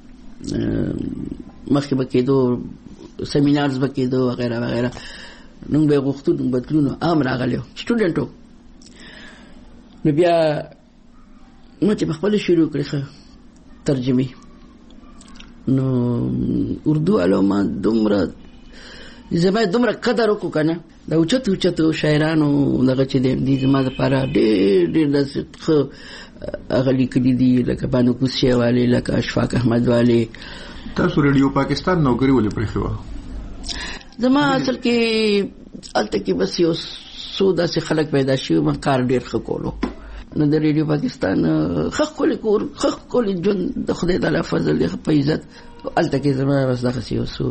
مخکې بکېدو سیمینارز بکېدو وغیرہ وغیرہ نو به غوښتو بدلونو امر راغلیو سټوډنټو نو بیا نو چې خپل شروع کړی ترجمه نو اردو علوما دومره زما دومره قدر وکړه کنه دا اوچت اوچت شاعرانو دغه چې د زما لپاره ډېر ډېر د خو اغلی کړي دي لکه بانو کوسیه والی لکه اشفاق احمد والی تاسو ریډیو پاکستان نوکری ولې پرې خو زما اصل کې الته کې بس یو سودا سے خلق پیدا شي ما کار ډیر خکولو نو د ریډیو پاکستان خخول کور خخول جون د خدای تعالی فضل دی په عزت الته کې زما بس دغه یو سو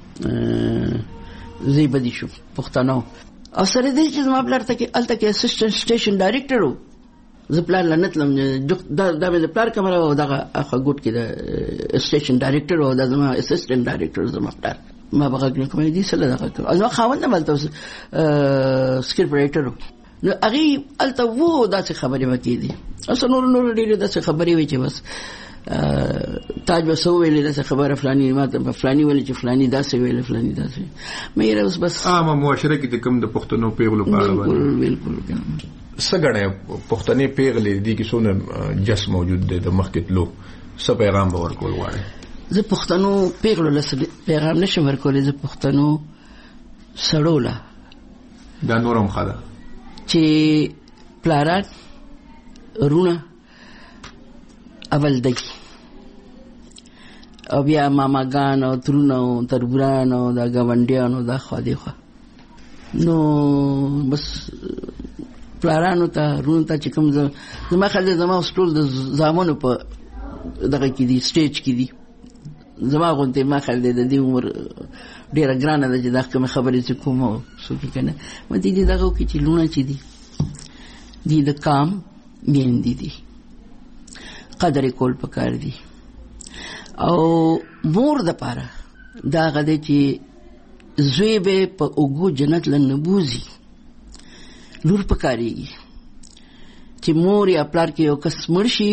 زی بدی شو پښتنو او سره دې چې زما بلر ته کې الته کې اسسټنټ سټیشن ډایریکټر وو زه پلان لنتلم دا د پلان کمره او دغه اخه ګوت کې د سټیشن ډایریکټر او د زما اسسټنټ ډایریکټر زما پلان ما بغاګنه کومې دي سره دغه نو خاوند مالته سکرپټ رائټر نو هغه الته وو داسې خبرې وکړي دي اصل نور نور ډېر داسې خبرې وي چې بس تاج وسو ویلې داسې خبره فلاني ماته فلاني ویلې چې فلاني داسې ویلې فلاني داسې مې اوس بس عامه معاشره کې د کم د پښتنو پیغلو په اړه بالکل بالکل سګړې پښتني پیغلې دي کې څونه جس موجود دي د مخکې لو څه پیغام به ورکول غواړي زه پښتنو پیغلو له پیغام نشم ورکولای زه پښتنو سړوله دا نورم خاله چې پلاران رونه اول دی او بیا ماماګان او ترونه او تربوران او دا ګاونډیانو دا خوا دی خوا نو بس پلارانو ته رونه ته چې کوم زما خاله زما ټول د زامنو په دغه کې دي سټیج کې دي زما غونډه ما خل دې د دې عمر ډیره ګرانه ده چې دا کوم خبرې چې کوم څه کې کنه مې دې دغه کې چې لونه چې دي دې د کام مين دي دي قدر کول پکار دي او مور د پاره دا غده چې زوی به په اوګو جنت لنبوزي لور پکاريږي چې مور یا پلار کې یو کس مرشي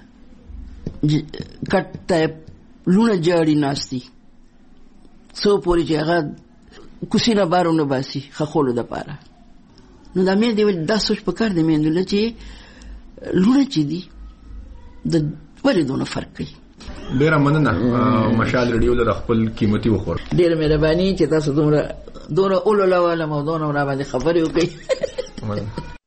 کټه لونه جاړي ناشتي سو پوری چې هغه کوسینه بارونه باسي خخولو د پاره نو دا مې دی دا سوچ پکار دی مې نو چې لونه چې دي د ولې دونه فرق کوي ډیره مننه مشال ریډیو له خپل قیمتي وخور ډیره مهرباني چې تاسو دومره دومره اولو لاواله مو دومره را باندې خبرې وکړي